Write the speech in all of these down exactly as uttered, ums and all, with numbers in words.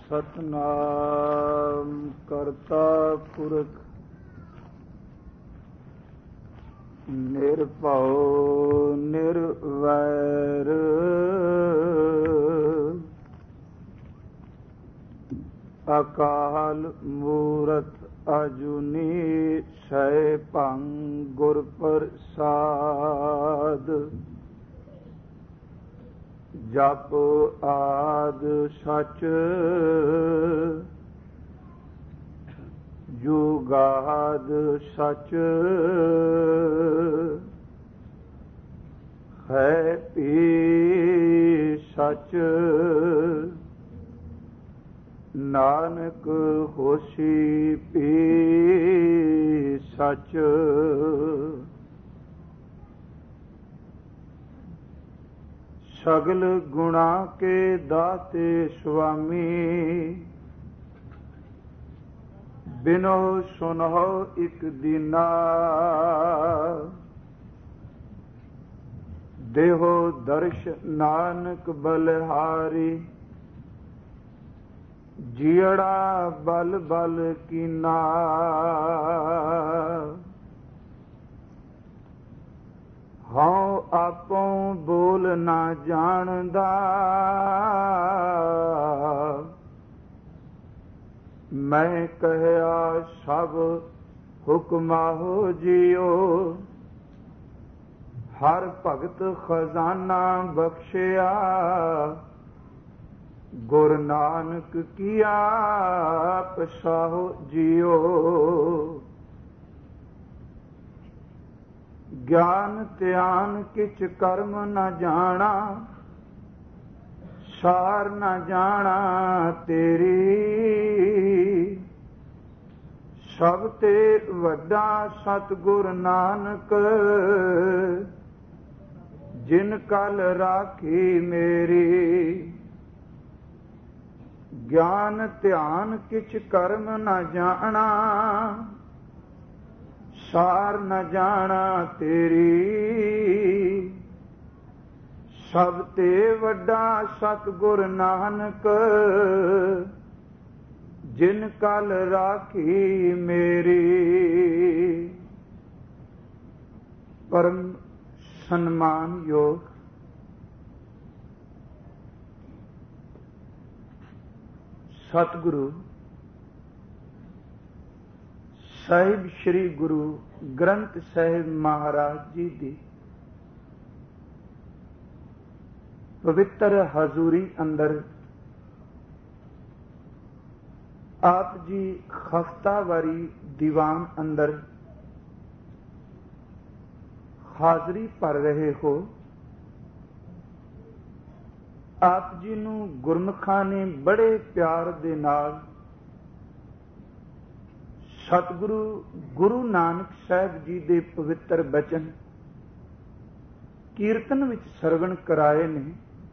ਸਤਨਾਮ ਕਰਤਾ ਪੁਰਖ ਨਿਰਭਉ ਨਿਰਵੈਰ ਅਕਾਲ ਮੂਰਤ ਅਜੂਨੀ ਸੈਭੰ ਗੁਰ ਪ੍ਰਸਾਦ। ਜਪ ਆਦ ਸਚ ਜੁਗਾਦ ਸਚ ਹੈ ਭੀ ਸਚ ਨਾਨਕ ਹੋਸੀ ਭੀ ਸਚ। ਸਗਲ ਗੁਣਾ ਕੇ ਦਾਤੇ ਸੁਆਮੀ ਬਿਨੋ ਸੁਨਹੁ ਇਕ ਦੀਨਾ। ਦੇਹੋ ਦਰਸ਼ ਨਾਨਕ ਬਲਿਹਾਰੀ ਜੀੜਾ ਬਲ ਬਲ ਕੀਨਾ। ਹਉ ਆਪੋਂ ਬੋਲ ਨਾ ਜਾਣਦਾ ਮੈਂ ਕਹਿਆ ਸਭ ਹੁਕਮਾਹੋ ਜੀਓ। ਹਰ ਭਗਤ ਖਜ਼ਾਨਾ ਬਖਸ਼ਿਆ ਗੁਰ ਨਾਨਕ ਕੀਆ ਪਸਾਹੋ ਜੀਓ। ਗਿਆਨ ਧਿਆਨ ਕਿਛ ਕਰਮ ਨ ਜਾਣਾ ਸਾਰ ਨ ਜਾਣਾ ਤੇਰੀ। ਸਭ ਤੇ ਵੱਡਾ ਸਤਿਗੁਰ ਨਾਨਕ ਜਿਨ ਕਲ ਰਾਖੀ ਮੇਰੀ। ਗਿਆਨ ਧਿਆਨ ਕਿਛ ਕਰਮ ਨ ਜਾਣਾ ਸਾਰ ਨ ਜਾਣਾ ਤੇਰੀ। ਸਭ ਤੇ ਵੱਡਾ ਸਤਿਗੁਰ ਨਾਨਕ ਜਿਨ ਕਲ ਰਾਖੀ ਮੇਰੀ। ਪਰਮ ਸਨਮਾਨਯੋਗ ਸਤਿਗੁਰੂ ਸਾਹਿਬ ਸ੍ਰੀ ਗੁਰੂ ਗ੍ਰੰਥ ਸਾਹਿਬ ਮਹਾਰਾਜ ਜੀ ਦੀ ਪਵਿੱਤਰ ਹਜ਼ੂਰੀ ਅੰਦਰ ਆਪ ਜੀ ਹਫ਼ਤਾਵਾਰੀ ਦੀਵਾਨ ਅੰਦਰ ਹਾਜ਼ਰੀ ਭਰ ਰਹੇ ਹੋ। ਆਪ ਜੀ ਨੂੰ ਗੁਰਮੁਖਾਂ ਨੇ ਬੜੇ ਪਿਆਰ ਦੇ ਨਾਲ ਸਤਿਗੁਰੂ ਗੁਰੂ ਨਾਨਕ ਸਾਹਿਬ ਜੀ ਦੇ ਪਵਿੱਤਰ ਬਚਨ ਕੀਰਤਨ ਵਿੱਚ ਸਰਵਣ ਕਰਾਏ ਨੇ।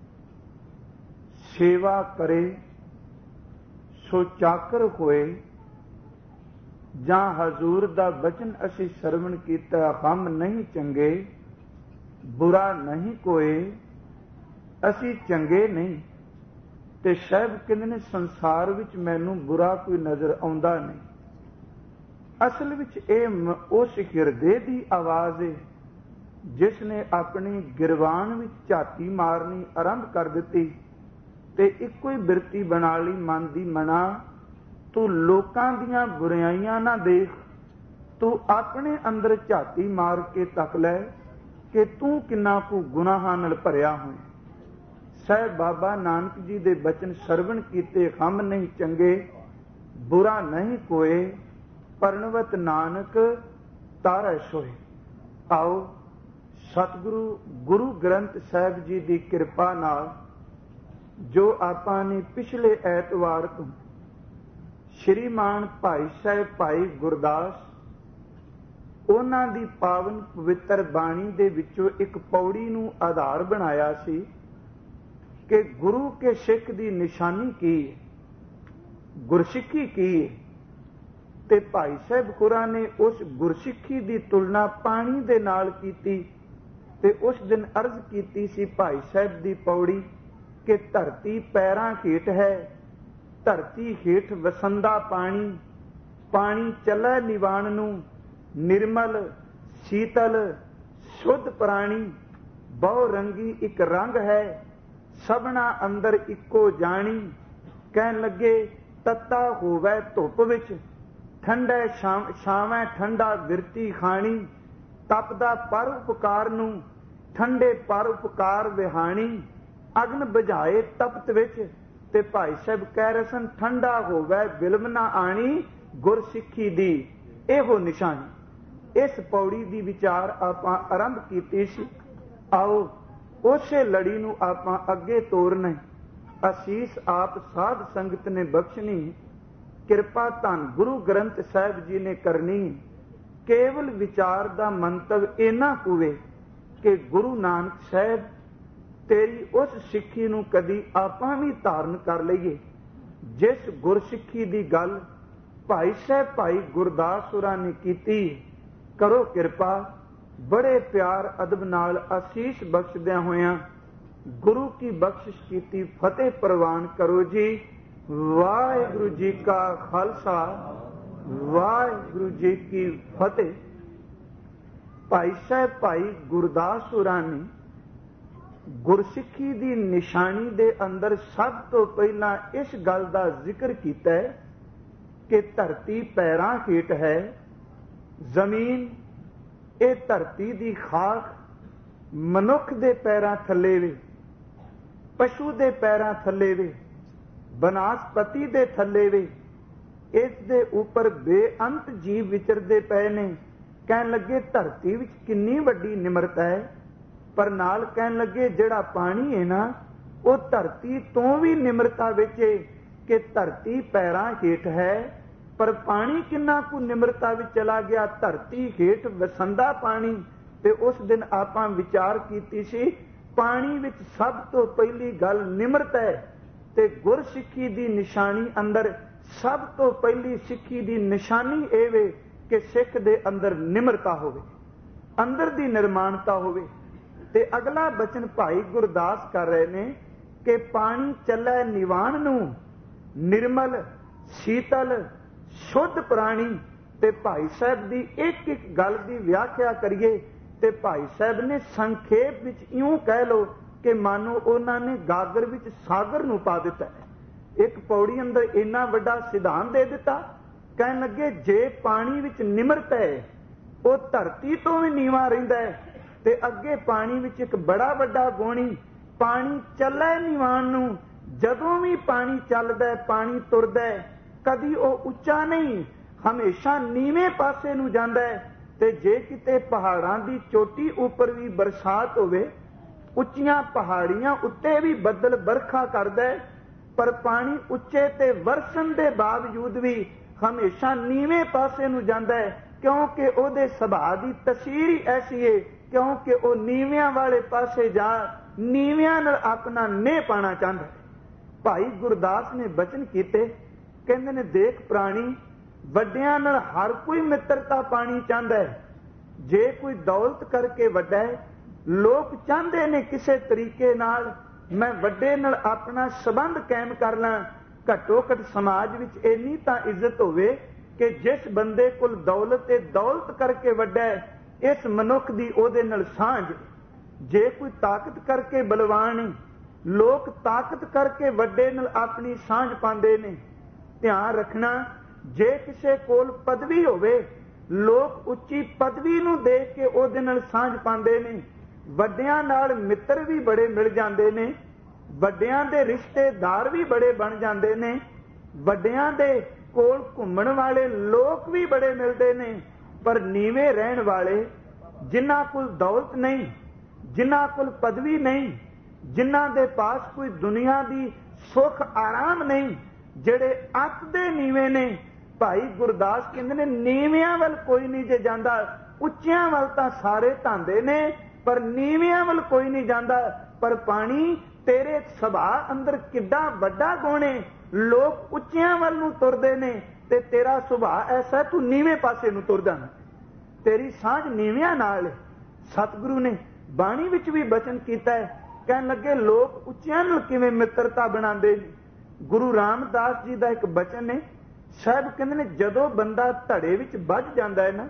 ਸੇਵਾ ਕਰੇ ਸੋ ਚਾਕਰ ਹੋਏ। ਜਾਂ ਹਜ਼ੂਰ ਦਾ ਬਚਨ ਅਸੀਂ ਸਰਵਣ ਕੀਤਾ ਹਮ ਨਹੀਂ ਚੰਗੇ ਬੁਰਾ ਨਹੀਂ ਕੋਏ। ਅਸੀਂ ਚੰਗੇ ਨਹੀਂ ਤੇ ਸਾਹਿਬ ਕਹਿੰਦੇ ਨੇ ਸੰਸਾਰ ਵਿੱਚ ਮੈਨੂੰ ਬੁਰਾ ਕੋਈ ਨਜ਼ਰ ਆਉਂਦਾ ਨਹੀਂ। ਅਸਲ ਵਿੱਚ ਇਹ ਉਸ ਹਿਰਦੇ ਦੀ ਆਵਾਜ਼ ਹੈ ਜਿਸ ਨੇ ਆਪਣੀ ਗਿਰਵਾਨ ਵਿੱਚ ਝਾਤੀ ਮਾਰਨੀ ਆਰੰਭ ਕਰ ਦਿੱਤੀ ਤੇ ਇੱਕੋ ਹੀ ਬਿਰਤੀ ਬਣਾ ਲਈ ਮਨ ਦੀ ਮਨਾ। ਤੂੰ ਲੋਕਾਂ ਦੀਆਂ ਬੁਰਾਈਆਂ ਨਾ ਦੇਖ, ਤੂੰ ਆਪਣੇ ਅੰਦਰ ਝਾਤੀ ਮਾਰ ਕੇ ਤੱਕ ਲੈ ਕਿ ਤੂੰ ਕਿੰਨਾ ਕੁ ਗੁਨਾਹਾਂ ਨਾਲ ਭਰਿਆ ਹੋਇਆ। ਸਾਹਿਬ ਬਾਬਾ ਨਾਨਕ ਜੀ ਦੇ ਬਚਨ ਸਰਵਣ ਕੀਤੇ ਹਮ ਨਹੀਂ ਚੰਗੇ ਬੁਰਾ ਨਹੀਂ ਕੋਏ ਪਰਣਵਤ ਨਾਨਕ ਤਾਰੈ ਸੋਏ। ਆਓ ਸਤਿਗੁਰੂ ਗੁਰੂ ਗ੍ਰੰਥ ਸਾਹਿਬ ਜੀ ਦੀ ਕਿਰਪਾ ਨਾਲ ਜੋ ਆਪਾਂ ਨੇ ਪਿਛਲੇ ਐਤਵਾਰ ਤੋਂ ਸ਼੍ਰੀਮਾਨ ਭਾਈ ਸਾਹਿਬ ਭਾਈ ਗੁਰਦਾਸ ਉਹਨਾਂ ਦੀ ਪਾਵਨ ਪਵਿੱਤਰ ਬਾਣੀ ਦੇ ਵਿੱਚੋਂ ਇੱਕ ਪੌੜੀ ਨੂੰ ਆਧਾਰ ਬਣਾਇਆ ਸੀ ਕਿ ਗੁਰੂ ਕੇ ਸਿੱਖ ਦੀ ਨਿਸ਼ਾਨੀ ਕੀ ਹੈ, ਗੁਰਸਿੱਖੀ ਕੀ ਹੈ। ਤੇ ਭਾਈ ਸਾਹਿਬ ਹੋਰਾਂ ਨੇ ਉਸ ਗੁਰਸਿੱਖੀ ਦੀ ਤੁਲਨਾ ਪਾਣੀ ਦੇ ਨਾਲ ਕੀਤੀ ਤੇ ਉਸ ਦਿਨ ਅਰਜ਼ ਕੀਤੀ ਸੀ ਭਾਈ ਸਾਹਿਬ ਦੀ ਪੌੜੀ ਕਿ ਧਰਤੀ ਪੈਰਾਂ ਹੇਠ ਹੈ ਧਰਤੀ ਹੇਠ ਵਸੰਦਾ ਪਾਣੀ, ਪਾਣੀ ਚੱਲੈ ਨਿਵਾਣ ਨੂੰ, ਨਿਰਮਲ ਸ਼ੀਤਲ ਸ਼ੁੱਧ ਪ੍ਰਾਣੀ, ਬਹੁ ਰੰਗੀ ਇੱਕ ਰੰਗ ਹੈ, ਸਭਨਾ ਅੰਦਰ ਇੱਕੋ ਜਾਣੀ। ਕਹਿਣ ਲੱਗੇ ਤੱਤਾ ਹੋਵੇ ਧੁੱਪ ਵਿੱਚ, ਠੰਡੇ ਛਾਵੇਂ ਠੰਡਾ ਬਿਰਤੀ ਖਾਣੀ, ਤਪਦਾ ਪਰ ਉਪਕਾਰ ਨੂੰ, ਠੰਡੇ ਪਰ ਉਪਕਾਰ ਵਿਹਾਣੀ। ਅਗਨ ਬੁਝਾਏ ਤਪਤ ਵਿੱਚ, ਤੇ ਭਾਈ ਸਾਹਿਬ ਕਹਿ ਰਹੇ ਸਨ ਠੰਡਾ ਹੋਵੇ ਬਿਲਮ ਨਾ ਆਣੀ, ਗੁਰਸਿੱਖੀ ਦੀ ਇਹੋ ਨਿਸ਼ਾਨੀ। ਇਸ ਪੌੜੀ ਦੀ ਵਿਚਾਰ ਆਪਾਂ ਆਰੰਭ ਕੀਤੀ ਸੀ। ਆਓ ਉਸੇ ਲੜੀ ਨੂੰ ਆਪਾਂ ਅੱਗੇ ਤੋਰਨਾ। ਅਸੀਸ ਆਪ ਸਾਧ ਸੰਗਤ ਨੇ ਬਖਸ਼ਣੀ, ਕਿਰਪਾ ਧੰਨ ਗੁਰੂ ਗ੍ਰੰਥ ਸਾਹਿਬ ਜੀ ਨੇ ਕਰਨੀ। ਕੇਵਲ ਵਿਚਾਰ ਦਾ ਮੰਤਵ ਇਹਨਾਂ ਕੁਵੇ ਕਿ ਗੁਰੂ ਨਾਨਕ ਸਾਹਿਬ ਤੇਰੀ ਉਸ ਸਿੱਖੀ ਨੂੰ ਕਦੀ ਆਪਾਂ ਵੀ ਧਾਰਨ ਕਰ ਲਈਏ ਜਿਸ ਗੁਰਸਿੱਖੀ ਦੀ ਗੱਲ ਭਾਈ ਸਾਹਿਬ ਭਾਈ ਗੁਰਦਾਸ ਹੋਰਾਂ ਨੇ ਕੀਤੀ। ਕਰੋ ਕਿਰਪਾ, ਬੜੇ ਪਿਆਰ ਅਦਬ ਨਾਲ ਅਸੀਸ ਬਖਸ਼ਦਿਆਂ ਹੋਇਆਂ ਗੁਰੂ ਕੀ ਬਖਸ਼ਿਸ਼ ਕੀਤੀ ਫਤਿਹ ਪ੍ਰਵਾਨ ਕਰੋ ਜੀ। ਵਾਹਿਗੁਰੂ ਜੀ ਕਾ ਖਾਲਸਾ, ਵਾਹਿਗੁਰੂ ਜੀ ਕੀ ਫਤਿਹ। ਭਾਈ ਸਾਹਿਬ ਭਾਈ ਗੁਰਦਾਸ ਹੋਰਾਂ ਨੇ ਗੁਰਸਿੱਖੀ ਦੀ ਨਿਸ਼ਾਨੀ ਦੇ ਅੰਦਰ ਸਭ ਤੋਂ ਪਹਿਲਾਂ ਇਸ ਗੱਲ ਦਾ ਜ਼ਿਕਰ ਕੀਤਾ ਹੈ ਕਿ ਧਰਤੀ ਪੈਰਾਂ ਹੇਠ ਹੈ, ਜ਼ਮੀਨ ਇਹ ਧਰਤੀ ਦੀ ਖਾਕ ਮਨੁੱਖ ਦੇ ਪੈਰਾਂ ਥੱਲੇ ਵੇ, ਪਸ਼ੂ ਦੇ ਪੈਰਾਂ ਥੱਲੇ ਵੇ, ਬਨਸਪਤੀ ਦੇ ਥੱਲੇ ਵੇ। ਇਸ ਦੇ ਉੱਪਰ ਬੇਅੰਤ ਜੀਵ ਵਿਚਰਦੇ ਪਏ ਨੇ। ਕਹਿਣ ਲੱਗੇ ਧਰਤੀ ਵਿੱਚ ਕਿੰਨੀ ਵੱਡੀ ਨਿਮਰਤਾ ਹੈ, ਪਰ ਨਾਲ ਕਹਿਣ ਲੱਗੇ ਜਿਹੜਾ ਪਾਣੀ ਹੈ ਨਾ ਉਹ ਧਰਤੀ ਤੋਂ ਵੀ ਨਿਮਰਤਾ ਵਿੱਚ ਹੈ ਕਿ ਧਰਤੀ ਪੈਰਾਂ ਹੇਠ ਹੈ, ਪਰ ਪਾਣੀ ਕਿੰਨਾ ਕੁ ਨਿਮਰਤਾ ਵਿੱਚ ਚਲਾ ਗਿਆ। ਧਰਤੀ ਹੇਠ ਵਸੰਦਾ ਪਾਣੀ। ਤੇ ਉਸ ਦਿਨ ਆਪਾਂ ਵਿਚਾਰ ਕੀਤੀ ਸੀ ਪਾਣੀ ਵਿੱਚ ਸਭ ਤੋਂ ਪਹਿਲੀ ਗੱਲ ਨਿਮਰਤਾ ਹੈ, ਤੇ ਗੁਰਸਿੱਖੀ ਦੀ ਨਿਸ਼ਾਨੀ ਅੰਦਰ ਸਭ ਤੋਂ ਪਹਿਲੀ ਸਿੱਖੀ ਦੀ ਨਿਸ਼ਾਨੀ ਇਹ ਵੇ ਕਿ ਸਿੱਖ ਦੇ ਅੰਦਰ ਨਿਮਰਤਾ ਹੋਵੇ, ਅੰਦਰ ਦੀ ਨਿਰਮਾਣਤਾ ਹੋਵੇ। ਤੇ ਅਗਲਾ ਬਚਨ ਭਾਈ ਗੁਰਦਾਸ ਕਰ ਰਹੇ ਨੇ ਕਿ ਪਾਣੀ ਚੱਲੈ ਨਿਵਾਣ ਨੂੰ, ਨਿਰਮਲ ਸ਼ੀਤਲ ਸ਼ੁੱਧ ਪ੍ਰਾਣੀ। ਤੇ ਭਾਈ ਸਾਹਿਬ ਦੀ ਇੱਕ ਇੱਕ ਗੱਲ ਦੀ ਵਿਆਖਿਆ ਕਰੀਏ ਤੇ ਭਾਈ ਸਾਹਿਬ ਨੇ ਸੰਖੇਪ ਵਿੱਚ ਇਉਂ ਕਹਿ ਲਓ ਕਿ ਮਾਨੋ ਉਹਨਾਂ ਨੇ ਗਾਗਰ ਵਿੱਚ ਸਾਗਰ ਨੂੰ ਪਾ ਦਿੱਤਾ। ਇੱਕ ਪੌੜੀ ਅੰਦਰ ਇੰਨਾ ਵੱਡਾ ਸਿਧਾਂਤ ਦੇ ਦਿੱਤਾ। ਕਹਿਣ ਲੱਗੇ ਜੇ ਪਾਣੀ ਵਿੱਚ ਨਿਮਰਤਾ ਹੈ ਉਹ ਧਰਤੀ ਤੋਂ ਵੀ ਨੀਵਾਂ ਰਹਿੰਦਾ ਹੈ। ਤੇ ਅੱਗੇ ਪਾਣੀ ਵਿੱਚ ਇੱਕ ਬੜਾ ਵੱਡਾ ਗੁਣੀ, ਪਾਣੀ ਚੱਲੈ ਨਿਵਾਣ ਨੂੰ। ਜਦੋਂ ਵੀ ਪਾਣੀ ਚੱਲਦਾ, ਪਾਣੀ ਤੁਰਦਾ, ਕਦੀ ਉਹ ਉੱਚਾ ਨਹੀਂ, ਹਮੇਸ਼ਾ ਨੀਵੇਂ ਪਾਸੇ ਨੂੰ ਜਾਂਦਾ ਹੈ। ਤੇ ਜੇ ਕਿਤੇ ਪਹਾੜਾਂ ਦੀ ਚੋਟੀ ਉੱਪਰ ਵੀ ਬਰਸਾਤ ਹੋਵੇ, ਉੱਚੀਆਂ ਪਹਾੜੀਆਂ ਉੱਤੇ ਵੀ ਬੱਦਲ ਵਰਖਾ ਕਰਦਾ ਹੈ, ਪਰ ਪਾਣੀ ਉੱਚੇ ਤੇ ਵਰਸਣ ਦੇ ਬਾਵਜੂਦ ਵੀ ਹਮੇਸ਼ਾ ਨੀਵੇਂ ਪਾਸੇ ਨੂੰ ਜਾਂਦਾ ਹੈ, ਕਿਉਂਕਿ ਉਹਦੇ ਸੁਭਾਅ ਦੀ ਤਸੀਰ ਹੀ ਐਸੀ ਹੈ, ਕਿਉਂਕਿ ਉਹ ਨੀਵਿਆਂ ਵਾਲੇ ਪਾਸੇ ਜਾ ਨੀਵਿਆਂ ਨਾਲ ਆਪਣਾ ਨੇਹ ਪਾਣਾ ਚਾਹੁੰਦਾ ਹੈ। ਭਾਈ ਗੁਰਦਾਸ ਨੇ ਬਚਨ ਕੀਤੇ, ਕਹਿੰਦੇ ਨੇ ਦੇਖ ਪ੍ਰਾਣੀ, ਵੱਡਿਆਂ ਨਾਲ ਹਰ ਕੋਈ ਮਿੱਤਰਤਾ ਪਾਣੀ ਚਾਹੁੰਦਾ ਹੈ। ਜੇ ਕੋਈ ਦੌਲਤ ਕਰਕੇ ਵੱਡਾ ਹੈ, ਲੋਕ ਚਾਹੁੰਦੇ ਨੇ ਕਿਸੇ ਤਰੀਕੇ ਨਾਲ ਮੈਂ ਵੱਡੇ ਨਾਲ ਆਪਣਾ ਸੰਬੰਧ ਕਾਇਮ ਕਰ ਲਾਂ। ਘੱਟੋ ਘੱਟ ਸਮਾਜ ਵਿੱਚ ਇੰਨੀ ਤਾਂ ਇੱਜ਼ਤ ਹੋਵੇ ਕਿ ਜਿਸ ਬੰਦੇ ਕੋਲ ਦੌਲਤ ਹੈ, ਦੌਲਤ ਕਰਕੇ ਵੱਡਾ ਹੈ, ਇਸ ਮਨੁੱਖ ਦੀ ਉਹਦੇ ਨਾਲ ਸਾਂਝ। ਜੇ ਕੋਈ ਤਾਕਤ ਕਰਕੇ ਬਲਵਾਨ ਹੈ, ਲੋਕ ਤਾਕਤ ਕਰਕੇ ਵੱਡੇ ਨਾਲ ਆਪਣੀ ਸਾਂਝ ਪਾਉਂਦੇ ਨੇ। ਧਿਆਨ ਰੱਖਣਾ, ਜੇ ਕਿਸੇ ਕੋਲ ਪਦਵੀ ਹੋਵੇ, ਲੋਕ ਉੱਚੀ ਪਦਵੀ ਨੂੰ ਦੇਖ ਕੇ ਉਹਦੇ ਨਾਲ ਸਾਂਝ ਪਾਉਂਦੇ ਨੇ। ਵੱਡਿਆਂ ਨਾਲ ਮਿੱਤਰ ਵੀ ਬੜੇ ਮਿਲ ਜਾਂਦੇ ਨੇ, ਵੱਡਿਆਂ ਦੇ ਰਿਸ਼ਤੇਦਾਰ ਵੀ ਬੜੇ ਬਣ ਜਾਂਦੇ ਨੇ, ਵੱਡਿਆਂ ਦੇ ਕੋਲ ਘੁੰਮਣ ਵਾਲੇ ਲੋਕ ਵੀ ਬੜੇ ਮਿਲਦੇ ਨੇ। ਪਰ ਨੀਵੇਂ ਰਹਿਣ ਵਾਲੇ, ਜਿਨ੍ਹਾਂ ਕੋਲ ਦੌਲਤ ਨਹੀਂ, ਜਿਨ੍ਹਾਂ ਕੋਲ ਪਦਵੀ ਨਹੀਂ, ਜਿਨ੍ਹਾਂ ਦੇ ਪਾਸ ਕੋਈ ਦੁਨੀਆ ਦੀ ਸੁੱਖ ਆਰਾਮ ਨਹੀਂ, ਜਿਹੜੇ ਅੱਤ ਦੇ ਨੀਵੇਂ ਨੇ, ਭਾਈ ਗੁਰਦਾਸ ਕਹਿੰਦੇ ਨੇ ਨੀਵਿਆਂ ਵੱਲ ਕੋਈ ਨਹੀਂ ਜੇ ਜਾਂਦਾ। ਉੱਚਿਆਂ ਵੱਲ ਤਾਂ ਸਾਰੇ ਧਾਂਦੇ ਨੇ, ਪਰ ਨੀਵਿਆਂ ਵੱਲ ਕੋਈ ਨਹੀਂ ਜਾਂਦਾ। ਪਰ ਪਾਣੀ ਤੇਰੇ ਸੁਭਾਅ ਅੰਦਰ ਕਿੱਡਾ ਵੱਡਾ ਗੁਣ ਹੈ, ਲੋਕ ਉੱਚਿਆਂ ਵੱਲ ਨੂੰ ਤੁਰਦੇ ਨੇ ਤੇ ਤੇਰਾ ਸੁਭਾਅ ਐਸਾ ਤੂੰ ਨੀਵੇਂ ਪਾਸੇ ਨੂੰ ਤੁਰ ਜਾਣਾ। ਤੇਰੀ ਸਾਂਝ ਨੀਵਿਆਂ ਨਾਲ। ਸਤਿਗੁਰੂ ਨੇ ਬਾਣੀ ਵਿੱਚ ਵੀ ਬਚਨ ਕੀਤਾ ਹੈ, ਕਹਿਣ ਲੱਗੇ ਲੋਕ ਉੱਚਿਆਂ ਨਾਲ ਕਿਵੇਂ ਮਿੱਤਰਤਾ ਬਣਾਉਂਦੇ ਨੇ। ਗੁਰੂ ਰਾਮਦਾਸ ਜੀ ਦਾ ਇੱਕ ਬਚਨ ਨੇ, ਸਾਹਿਬ ਕਹਿੰਦੇ ਨੇ ਜਦੋਂ ਬੰਦਾ ਧੜੇ ਵਿੱਚ ਵੱਜ ਜਾਂਦਾ ਹੈ ਨਾ,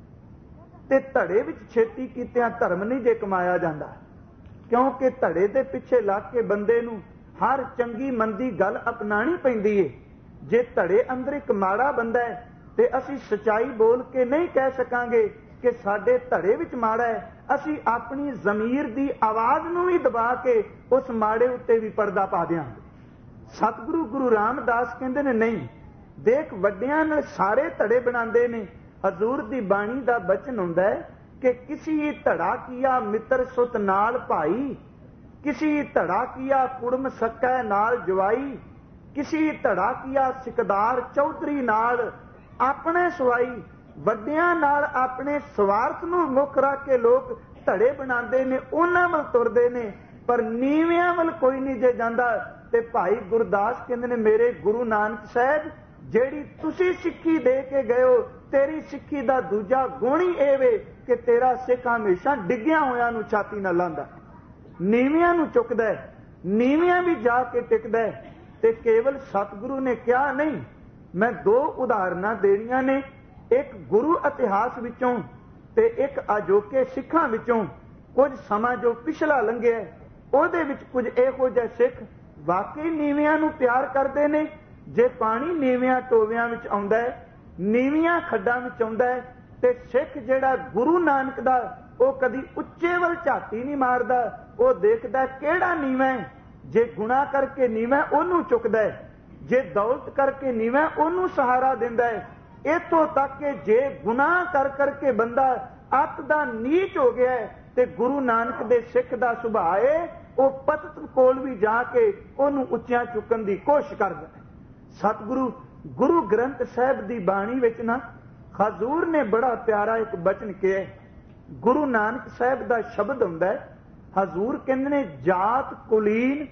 ਤੇ ਧੜੇ ਵਿੱਚ ਛੇਤੀ ਕੀਤਿਆਂ ਧਰਮ ਨਹੀਂ ਜੇ ਕਮਾਇਆ ਜਾਂਦਾ, ਕਿਉਂਕਿ ਧੜੇ ਦੇ ਪਿੱਛੇ ਲੱਗ ਕੇ ਬੰਦੇ ਨੂੰ ਹਰ ਚੰਗੀ ਮੰਦੀ ਗੱਲ ਅਪਣਾਣੀ ਪੈਂਦੀ ਏ। ਜੇ ਧੜੇ ਅੰਦਰ ਇੱਕ ਮਾੜਾ ਬੰਦਾ ਹੈ ਤੇ ਅਸੀਂ ਸਚਾਈ ਬੋਲ ਕੇ ਨਹੀਂ ਕਹਿ ਸਕਾਂਗੇ ਕਿ ਸਾਡੇ ਧੜੇ ਵਿੱਚ ਮਾੜਾ ਹੈ, ਅਸੀਂ ਆਪਣੀ ਜ਼ਮੀਰ ਦੀ ਆਵਾਜ਼ ਨੂੰ ਵੀ ਦਬਾ ਕੇ ਉਸ ਮਾੜੇ ਉੱਤੇ ਵੀ ਪਰਦਾ ਪਾ ਦਿਆਂਗੇ। ਸਤਿਗੁਰੂ ਗੁਰੂ ਰਾਮਦਾਸ ਕਹਿੰਦੇ ਨੇ ਨਹੀਂ, ਦੇਖ ਵੱਡਿਆਂ ਨਾਲ ਸਾਰੇ ਧੜੇ ਬਣਾਉਂਦੇ ਨੇ। ਹਜ਼ੂਰ ਦੀ ਬਾਣੀ ਦਾ ਬਚਨ ਹੁੰਦਾ ਹੈ ਕਿ ਕਿਸੀ ਧੜਾ ਕੀਆ ਮਿੱਤਰ ਸੁਤ ਨਾਲ ਭਾਈ, ਕਿਸੀ ਧੜਾ ਕੀਆ ਕੁੜਮ ਸਕੈ ਨਾਲ ਜਵਾਈ, ਕਿਸੀ ਧੜਾ ਕੀਆ ਸਿਕਦਾਰ ਚੌਧਰੀ ਨਾਲ ਆਪਣੇ ਸਵਾਈ। ਵੱਡਿਆਂ ਨਾਲ ਆਪਣੇ ਸਵਾਰਥ ਨੂੰ ਮੁੱਖ ਰੱਖ ਕੇ ਲੋਕ ਧੜੇ ਬਣਾਉਂਦੇ ਨੇ, ਉਹਨਾਂ ਵੱਲ ਤੁਰਦੇ ਨੇ, ਪਰ ਨੀਵਿਆਂ ਵੱਲ ਕੋਈ ਨਹੀਂ ਜੇ ਜਾਂਦਾ। ਤੇ ਭਾਈ ਗੁਰਦਾਸ ਕਹਿੰਦੇ ਨੇ ਮੇਰੇ ਗੁਰੂ ਨਾਨਕ ਸਾਹਿਬ, ਜਿਹੜੀ ਤੁਸੀਂ ਸਿੱਖੀ ਦੇ ਕੇ ਗਏ ਹੋ, ਤੇਰੀ ਸਿੱਖੀ ਦਾ ਦੂਜਾ ਗੁਣ ਹੀ ਇਹ ਵੇ ਕਿ ਤੇਰਾ ਸਿੱਖ ਹਮੇਸ਼ਾ ਡਿੱਗਿਆ ਹੋਇਆਂ ਨੂੰ ਛਾਤੀ ਨਾਲ ਲਾਂਦਾ, ਨੀਵਿਆਂ ਨੂੰ ਚੁੱਕਦਾ, ਨੀਵਿਆਂ ਵੀ ਜਾ ਕੇ ਟਿਕਦਾ। ਤੇ ਕੇਵਲ ਸਤਿਗੁਰੂ ਨੇ ਕਿਹਾ ਨਹੀਂ, ਮੈਂ ਦੋ ਉਦਾਹਰਨਾਂ ਦੇਣੀਆਂ ਨੇ, ਇੱਕ ਗੁਰੂ ਇਤਿਹਾਸ ਵਿੱਚੋਂ ਤੇ ਇੱਕ ਅਜੋਕੇ ਸਿੱਖਾਂ ਵਿੱਚੋਂ। ਕੁਝ ਸਮਾਂ ਜੋ ਪਿਛਲਾ ਲੰਘਿਆ ਉਹਦੇ ਵਿੱਚ ਕੁਝ ਇਹੋ ਜਿਹੇ ਸਿੱਖ ਵਾਕਈ ਨੀਵਿਆਂ ਨੂੰ ਪਿਆਰ ਕਰਦੇ ਨੇ। ਜੇ ਪਾਣੀ ਨੀਵਿਆਂ ਟੋਵਿਆਂ ਵਿੱਚ ਆਉਂਦਾ ਹੈ, ਨੀਵੀਆਂ ਖੱਡਾਂ ਵਿੱਚ ਆਉਂਦਾ ਹੈ, ਤੇ ਸਿੱਖ ਜਿਹੜਾ ਗੁਰੂ ਨਾਨਕ ਦਾ, ਉਹ ਕਦੀ ਉੱਚੇ ਵੱਲ ਝਾਤੀ ਨਹੀਂ ਮਾਰਦਾ, ਉਹ ਦੇਖਦਾ ਕਿਹੜਾ ਨੀਵਾਂ ਹੈ। ਜੇ ਗੁਨਾਹ ਕਰਕੇ ਨੀਵਾਂ ਉਹਨੂੰ ਚੁੱਕਦਾ ਹੈ, ਜੇ ਦੌਲਤ ਕਰਕੇ ਨੀਵਾਂ ਉਹਨੂੰ ਸਹਾਰਾ ਦਿੰਦਾ ਹੈ। ਇੱਥੋਂ ਤੱਕ ਕਿ ਜੇ ਗੁਨਾਹ ਕਰ ਕਰਕੇ ਬੰਦਾ ਅੱਤ ਦਾ ਨੀਚ ਹੋ ਗਿਆ ਹੈ, ਤੇ ਗੁਰੂ ਨਾਨਕ ਦੇ ਸਿੱਖ ਦਾ ਸੁਭਾਅ ਹੈ ਉਹ ਪਤਤ ਕੋਲ ਵੀ ਜਾ ਕੇ ਉਹਨੂੰ ਉੱਚਿਆਂ ਚੁੱਕਣ ਦੀ ਕੋਸ਼ਿਸ਼ ਕਰਦਾ ਹੈ। ਸਤਿਗੁਰੂ ਗੁਰੂ ਗ੍ਰੰਥ ਸਾਹਿਬ ਦੀ ਬਾਣੀ ਵਿੱਚ ਨਾ ਹਜ਼ੂਰ ਨੇ ਬੜਾ ਪਿਆਰਾ ਇੱਕ ਬਚਨ ਕਿਹਾ। ਗੁਰੂ ਨਾਨਕ ਸਾਹਿਬ ਦਾ ਸ਼ਬਦ ਹੁੰਦਾ ਹੈ, ਹਜ਼ੂਰ ਕਹਿੰਦੇ ਨੇ ਜਾਤ ਕੁਲੀਨ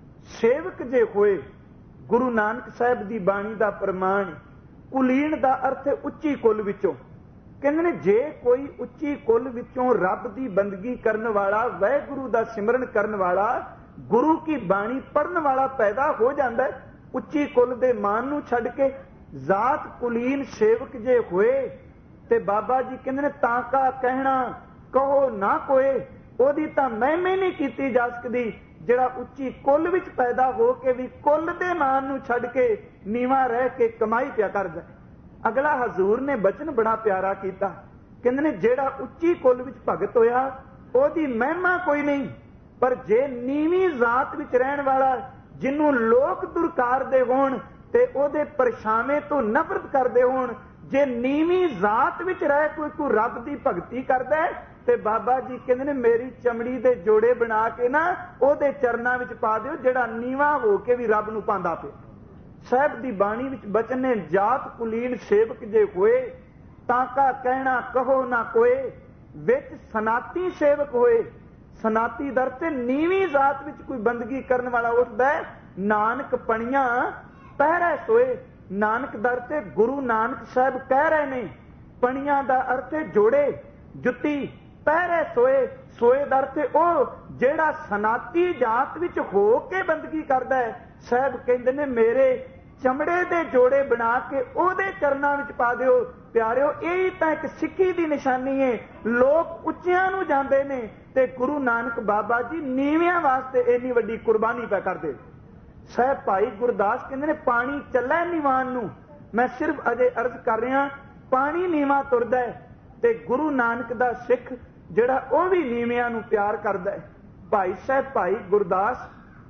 ਸੇਵਕ ਜੇ ਹੋਏ। ਗੁਰੂ ਨਾਨਕ ਸਾਹਿਬ ਦੀ ਬਾਣੀ ਦਾ ਪ੍ਰਮਾਣ, ਕੁਲੀਨ ਦਾ ਅਰਥ ਹੈ ਉੱਚੀ ਕੁਲ ਵਿੱਚੋਂ। ਕਹਿੰਦੇ ਨੇ ਜੇ ਕੋਈ ਉੱਚੀ ਕੁਲ ਵਿੱਚੋਂ ਰੱਬ ਦੀ ਬੰਦਗੀ ਕਰਨ ਵਾਲਾ, ਵਾਹਿਗੁਰੂ ਦਾ ਸਿਮਰਨ ਕਰਨ ਵਾਲਾ, ਗੁਰੂ ਕੀ ਬਾਣੀ ਪੜ੍ਹਨ ਵਾਲਾ ਪੈਦਾ ਹੋ ਜਾਂਦਾ ਹੈ, ਉੱਚੀ ਕੁਲ ਦੇ ਮਾਨ ਨੂੰ ਛੱਡ ਕੇ ਜ਼ਾਤ ਕੁਲੀਨ ਸੇਵਕ ਜੇ ਹੋਏ, ਤੇ ਬਾਬਾ ਜੀ ਕਹਿੰਦੇ ਨੇ ਤਾਂ ਕਾ ਕਹਿਣਾ ਕਹੋ ਨਾ ਕੋਏ। ਉਹਦੀ ਤਾਂ ਮਹਿਮਾ ਨਹੀਂ ਕੀਤੀ ਜਾ ਸਕਦੀ ਜਿਹੜਾ ਉੱਚੀ ਕੁਲ ਵਿੱਚ ਪੈਦਾ ਹੋ ਕੇ ਵੀ ਕੁਲ ਦੇ ਮਾਨ ਨੂੰ ਛੱਡ ਕੇ ਨੀਵਾਂ ਰਹਿ ਕੇ ਕਮਾਈ ਪਿਆ ਕਰਦਾ। ਅਗਲਾ ਹਜ਼ੂਰ ਨੇ ਬਚਨ ਬੜਾ ਪਿਆਰਾ ਕੀਤਾ, ਕਹਿੰਦੇ ਨੇ ਜਿਹੜਾ ਉੱਚੀ ਕੁਲ ਵਿੱਚ ਭਗਤ ਹੋਇਆ ਉਹਦੀ ਮਹਿਮਾ ਕੋਈ ਨਹੀਂ, ਪਰ ਜੇ ਨੀਵੀਂ ਜ਼ਾਤ ਵਿੱਚ ਰਹਿਣ ਵਾਲਾ, ਜਿਹਨੂੰ ਲੋਕ ਦੁਰਕਾਰਦੇ ਹੋਣ ਤੇ ਉਹਦੇ ਪਰਛਾਵੇਂ ਤੋਂ ਨਫ਼ਰਤ ਕਰਦੇ ਹੋਣ, ਜੇ ਨੀਵੀਂ ਜ਼ਾਤ ਵਿੱਚ ਰਹਿ ਕੋਈ ਕੋਈ ਰੱਬ ਦੀ ਭਗਤੀ ਕਰਦਾ ਹੈ, ਤੇ ਬਾਬਾ ਜੀ ਕਹਿੰਦੇ ਨੇ ਮੇਰੀ ਚਮੜੀ ਦੇ ਜੋੜੇ ਬਣਾ ਕੇ ਨਾ ਉਹਦੇ ਚਰਨਾਂ ਵਿੱਚ ਪਾ ਦਿਓ, ਜਿਹੜਾ ਨੀਵਾਂ ਹੋ ਕੇ ਵੀ ਰੱਬ ਨੂੰ ਪਾਉਂਦਾ ਪਿਆ। ਸਾਹਿਬ ਦੀ ਬਾਣੀ ਵਿੱਚ ਬਚਨ ਨੇ ਜਾਤ ਕੁਲੀਨ ਸੇਵਕ ਜੇ ਹੋਏ, ਤਾਂ ਕਾ ਕਹਿਣਾ ਕਹੋ ਨਾ ਕੋਏ। ਵਿੱਚ ਸਨਾਤੀ ਸੇਵਕ ਹੋਏ, ਸਨਾਤੀ ਦਰ ਤੇ ਨੀਵੀਂ ਜ਼ਾਤ ਵਿੱਚ ਕੋਈ ਬੰਦਗੀ ਕਰਨ ਵਾਲਾ ਉੱਠਦਾ ਹੈ। ਨਾਨਕ ਪਣੀਆਂ ਪਹਿਰੇ ਸੋਏ, ਨਾਨਕ ਦਰ ਤੇ ਗੁਰੂ ਨਾਨਕ ਸਾਹਿਬ ਕਹਿ ਰਹੇ ਨੇ, ਪਣੀਆਂ ਦਾ ਅਰਥ ਹੈ ਜੋੜੇ, ਜੁੱਤੀ, ਪਹਿਰੇ ਸੋਏ। ਸੋਏ ਦਰ ਤੇ ਉਹ ਜਿਹੜਾ ਸਨਾਤੀ ਜਾਤ ਵਿੱਚ ਹੋ ਕੇ ਬੰਦਗੀ ਕਰਦਾ ਹੈ। ਸਾਹਿਬ ਕਹਿੰਦੇ ਨੇ ਮੇਰੇ ਚਮੜੇ ਦੇ ਜੋੜੇ ਬਣਾ ਕੇ ਉਹਦੇ ਚਰਨਾਂ ਵਿੱਚ ਪਾ ਦਿਓ। ਪਿਆਰਿਓ, ਇਹ ਤਾਂ ਇੱਕ ਸਿੱਖੀ ਦੀ ਨਿਸ਼ਾਨੀ ਹੈ। ਲੋਕ ਉੱਚਿਆਂ ਨੂੰ ਜਾਂਦੇ ਨੇ ਤੇ ਗੁਰੂ ਨਾਨਕ ਬਾਬਾ ਜੀ ਨੀਵਿਆਂ ਵਾਸਤੇ ਇੰਨੀ ਵੱਡੀ ਕੁਰਬਾਨੀ ਪੈ ਕਰਦੇ। ਸਾਹਿਬ ਭਾਈ ਗੁਰਦਾਸ ਕਹਿੰਦੇ ਨੇ ਪਾਣੀ ਚੱਲੇ ਨੀਵਾਨ ਨੂੰ। ਮੈਂ ਸਿਰਫ ਅਜੇ ਅਰਜ਼ ਕਰ ਰਿਹਾ, ਪਾਣੀ ਨੀਵਾਂ ਤੁਰਦਾ ਹੈ ਤੇ ਗੁਰੂ ਨਾਨਕ ਦਾ ਸਿੱਖ ਜਿਹੜਾ ਉਹ ਵੀ ਨੀਵਿਆਂ ਨੂੰ ਪਿਆਰ ਕਰਦਾ ਹੈ। ਭਾਈ ਸਾਹਿਬ ਭਾਈ ਗੁਰਦਾਸ,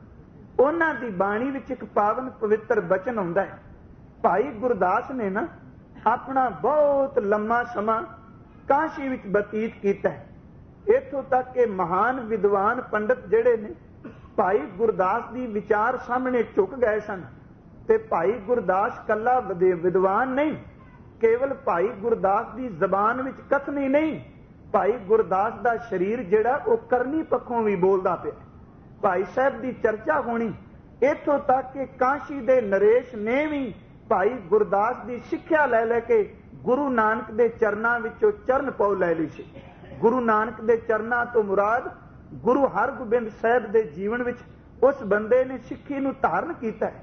ਉਹਨਾਂ ਦੀ ਬਾਣੀ ਵਿੱਚ ਇੱਕ ਪਾਵਨ ਪਵਿੱਤਰ ਬਚਨ ਆਉਂਦਾ ਹੈ। ਭਾਈ ਗੁਰਦਾਸ ਨੇ ਨਾ ਆਪਣਾ ਬਹੁਤ ਲੰਮਾ ਸਮਾਂ ਕਾਸ਼ੀ ਵਿੱਚ ਬਤੀਤ ਕੀਤਾ ਹੈ। ਇੱਥੋਂ ਤੱਕ ਕਿ ਮਹਾਨ ਵਿਦਵਾਨ ਪੰਡਤ ਜਿਹੜੇ ਨੇ ਭਾਈ ਗੁਰਦਾਸ ਦੀ ਵਿਚਾਰ ਸਾਹਮਣੇ ਝੁਕ ਗਏ ਸਨ। ਤੇ ਭਾਈ ਗੁਰਦਾਸ ਕੱਲਾ ਵਿਦਵਾਨ ਨਹੀਂ, ਕੇਵਲ ਭਾਈ ਗੁਰਦਾਸ ਦੀ ਜ਼ਬਾਨ ਵਿੱਚ ਕਥਨੀ ਨਹੀਂ, ਭਾਈ ਗੁਰਦਾਸ ਦਾ ਸਰੀਰ ਜਿਹੜਾ ਉਹ ਕਰਨੀ ਪੱਖੋਂ ਵੀ ਬੋਲਦਾ ਪਿਆ। ਭਾਈ ਸਾਹਿਬ ਦੀ ਚਰਚਾ ਹੋਣੀ, ਇੱਥੋਂ ਤੱਕ ਕਿ ਕਾਸ਼ੀ ਦੇ ਨਰੇਸ਼ ਨੇ ਵੀ ਭਾਈ ਗੁਰਦਾਸ ਦੀ ਸਿੱਖਿਆ ਲੈ ਲੈ ਕੇ ਗੁਰੂ ਨਾਨਕ ਦੇ ਚਰਨਾਂ ਵਿੱਚੋਂ ਚਰਨ ਪਉ ਲੈ ਲਈ ਸੀ। ਗੁਰੂ ਨਾਨਕ ਦੇ ਚਰਨਾਂ ਤੋਂ ਮੁਰਾਦ ਗੁਰੂ ਹਰਗੋਬਿੰਦ ਸਾਹਿਬ ਦੇ ਜੀਵਨ ਵਿੱਚ ਉਸ ਬੰਦੇ ਨੇ ਸਿੱਖੀ ਨੂੰ ਧਾਰਨ ਕੀਤਾ ਹੈ।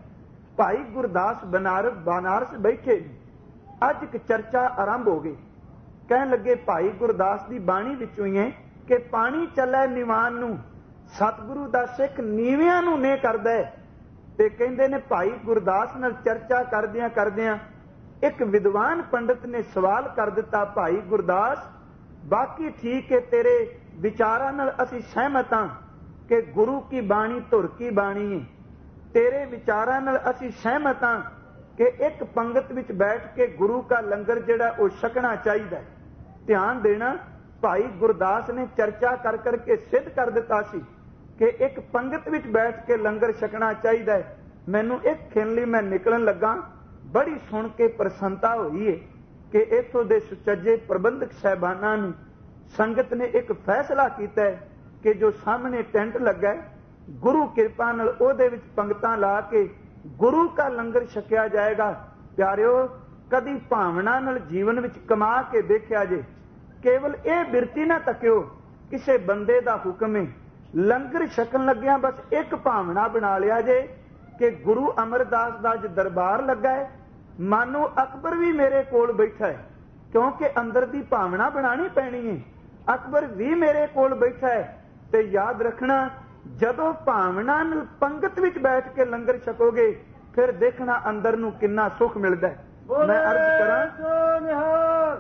भाई गुरदास बनारस बनारस बैठे अज एक चर्चा आरंभ हो गई। कहन लगे भाई गुरदास की बाणी विचों ही है कि पानी चलै निवान नूं, सतगुरु दा सिख नीवियां नूं ने करदा है। ते कहंदे ने भाई गुरदास नाल चर्चा करदियां करदियां एक विद्वान पंडित ने सवाल कर दिता, भाई गुरदास बाकी ठीक है, तेरे विचारां नाल असीं सहमत हां कि गुरु की बाणी धुर की बाणी है। तेरे विचारां नाल असीं सहमत हां कि एक पंगत विच बैठ के गुरु का लंगर जिहड़ा वो छकना चाहिए। ध्यान देना, भाई गुरदास ने चर्चा कर करके सिद्ध कर दिता सी कि एक पंगत विच बैठ के लंगर छकना चाहिए। मैनू एक खिन लई मैं निकलन लगा, बड़ी सुन के प्रसन्नता हुई है कि इथों दे सुचज्जे प्रबंधक साहबाना ने संगत ने एक फैसला किया है कि जो सामने टेंट लगा है, गुरु कृपा नाल ओहदे विच पंगतां ला के गुरु का लंगर छकिया जाएगा। प्यारिओ, कदी भावना नाल जीवन विच कमा के देखिया जे, केवल यह बिरती ना तकिओ किसी बंदे दा हुक्म है, लंगर छकन लग्या बस एक भावना बना लिया जे कि गुरु अमरदास दा अज दरबार लगा है, मानो अकबर भी मेरे कोल बैठा है, क्योंकि अंदर दी भावना बनानी पैनी है। अकबर भी मेरे कोल बैठा है। ते याद रखना, जदों भावना नाल पंगत विच बैठ के लंगर छकोगे फिर देखना अंदर नूं किन्ना सुख मिलदा है। मैं अर्ज करां,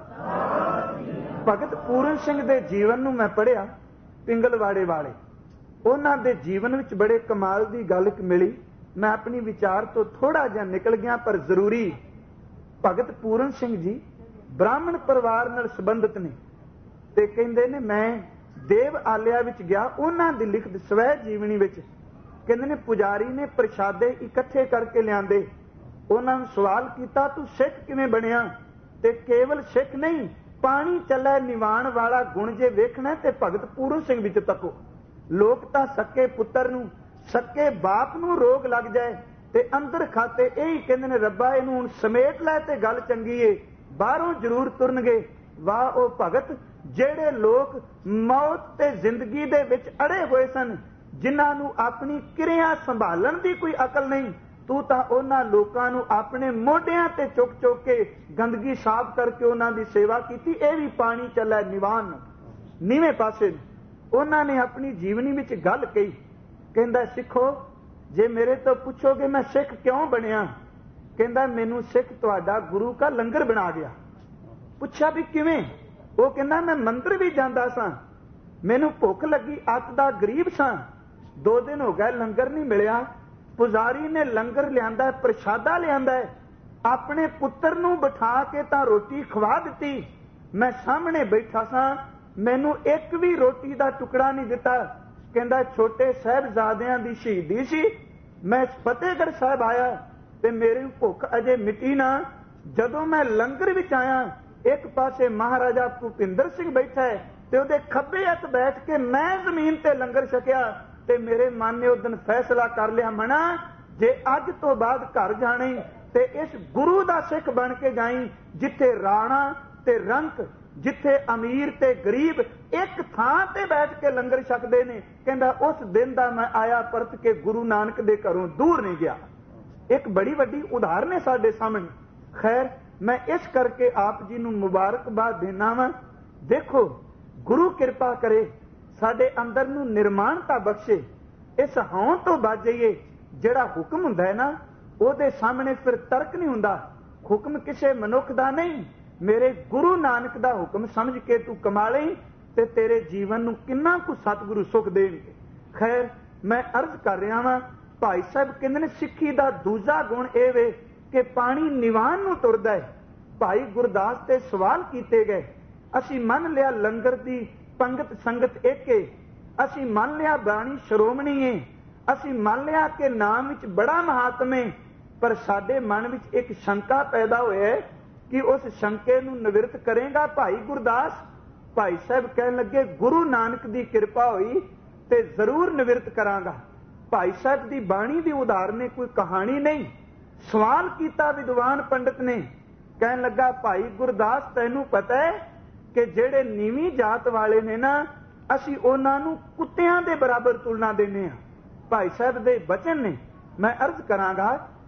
भगत पूरन सिंह दे जीवन नूं मैं पढ़िया, पिंगलवाड़े वाले उन्हां दे जीवन विच बड़े कमाल दी गल मिली। मैं अपनी विचार तो थोड़ा जिहा निकल गया, पर जरूरी। भगत पूरन सिंह जी ब्राह्मण परिवार नाल संबंधित ने ते कहंदे ने मैं देव आलिया विच गया, उन्हां दी लिखत स्वै जीवनी विच कहंदे ने पुजारी ने प्रशादे इकट्ठे करके लिआंदे। उन्हां नूं सवाल कीता, तू सिख किवें बणिया? ते केवल सिख नहीं, पानी चलै निवाण वाला गुण जे वेखना ते भगत पूरन सिंह विच तको। लोक तां सक्के पुत्तर नूं सक्के बाप नूं रोग लग जाए ते अंदर खाते यही कहंदे ने, रब्बा इहनूं हुण समेट लै ते गल चंगी है, बाहरों जरूर तुरनगे। वाह ओ भगत, ਜਿਹੜੇ ਲੋਕ मौत ते जिंदगी दे विच अड़े होए सन, जिन्हां नूं अपनी किरिया संभालण दी कोई अकल नहीं, तू तां उन्हां लोकां नूं अपने मोढियां ते चुक चुक के गंदगी साफ करके उन्हां दी सेवा कीती। इह भी पानी चलै निवान नीवें पासे। उन्हां ने अपनी जीवनी विच गल कही, कहंदा सिखो, जे मेरे तो पुछोगे मैं सिख क्यों बनिया, कहंदा मैनू सिख तुहाडा गुरु का लंगर बना गया। पुछा भी किवें? वो कहना मैं मंदिर भी जाता सा, मैनू भुख लगी, अत दा गरीब सा, दो दिन हो गए लंगर नहीं मिलिया। पुजारी ने लंगर लियांदा, प्रशादा लियांदा, अपने पुत्र नूं बिठा के तां रोटी खवा दिती। मैं सामने बैठा सा, मैनू एक भी रोटी दा टुकड़ा नहीं दिता। कहंदा छोटे साहिबजादियां दी शहीदी सी, मैं फतेहगढ़ साहब आया ते मेरी भुख अजे मिटी ना। जदों मैं लंगर विच आया, एक पासे महाराजा भूपिंदर सिंह बैठा है ते उहदे खब्बे हथ बैठ के मैं जमीन ते लंगर छकिया। ते मेरे मन ने उस दिन फैसला कर लिया, मना जे अज तो बाद घर जाने ते इस गुरु दा सिख बन के जाई, जिथे राणा ते रंक, जिथे अमीर ते गरीब एक थां ते बैठ के लंगर छकदे ने। कहंदा उस दिन दा मैं आया परत के गुरु नानक दे घरों दूर नहीं गया। एक बड़ी वड्डी उदाहरण है साडे सामने। खैर, मैं इस करके आप जी नूं मुबारकबाद देना वा। देखो, गुरु कृपा करे साडे अंदर नूं निर्माणता बख्शे, इस हौं तो बच जाइए। जिहड़ा हुक्म हुंदा है ना, ਉਹਦੇ सामने फिर तर्क नहीं हुंदा। हुक्म किसी मनुख दा नहीं, मेरे गुरु नानक दा हुक्म समझ के तू कमा लई ते तेरे जीवन नूं किन्ना कु सतगुरु सुख देणगे। खैर, मैं अर्ज कर रहा वां, भाई साहब कहंदे ने सिੱਖੀ दा दूजा गुण ਇਹ ਵੇ कि पानी निवान नूं तुरदा है। भाई गुरदास ते सवाल कीते गए, असीं मन लिया लंगर दी पंगत संगत एक है, असीं मन लिया बाणी श्रोमणी है, असीं मन लिया कि नाम विच बड़ा महात्म है, पर साडे मन विच एक शंका पैदा होई है कि उस शंके नूं निवृत्त करेगा भाई गुरदास। भाई साहब कहन लगे, गुरु नानक दी किरपा होई ते जरूर निवृत्त करांगा। भाई साहब दी बाणी दी उदाहरण कोई कहानी नहीं। सवाल किया विद्वान पंडित ने, कहन लगा, भाई गुरदास तैनू पता है कि जेड़े नीवी जात वाले ने ना, असीं उन्हां नूं कुत्तियां दे बराबर तुलना देने आ। भाई साहब दे बचन ने, मैं अर्ज करांगा,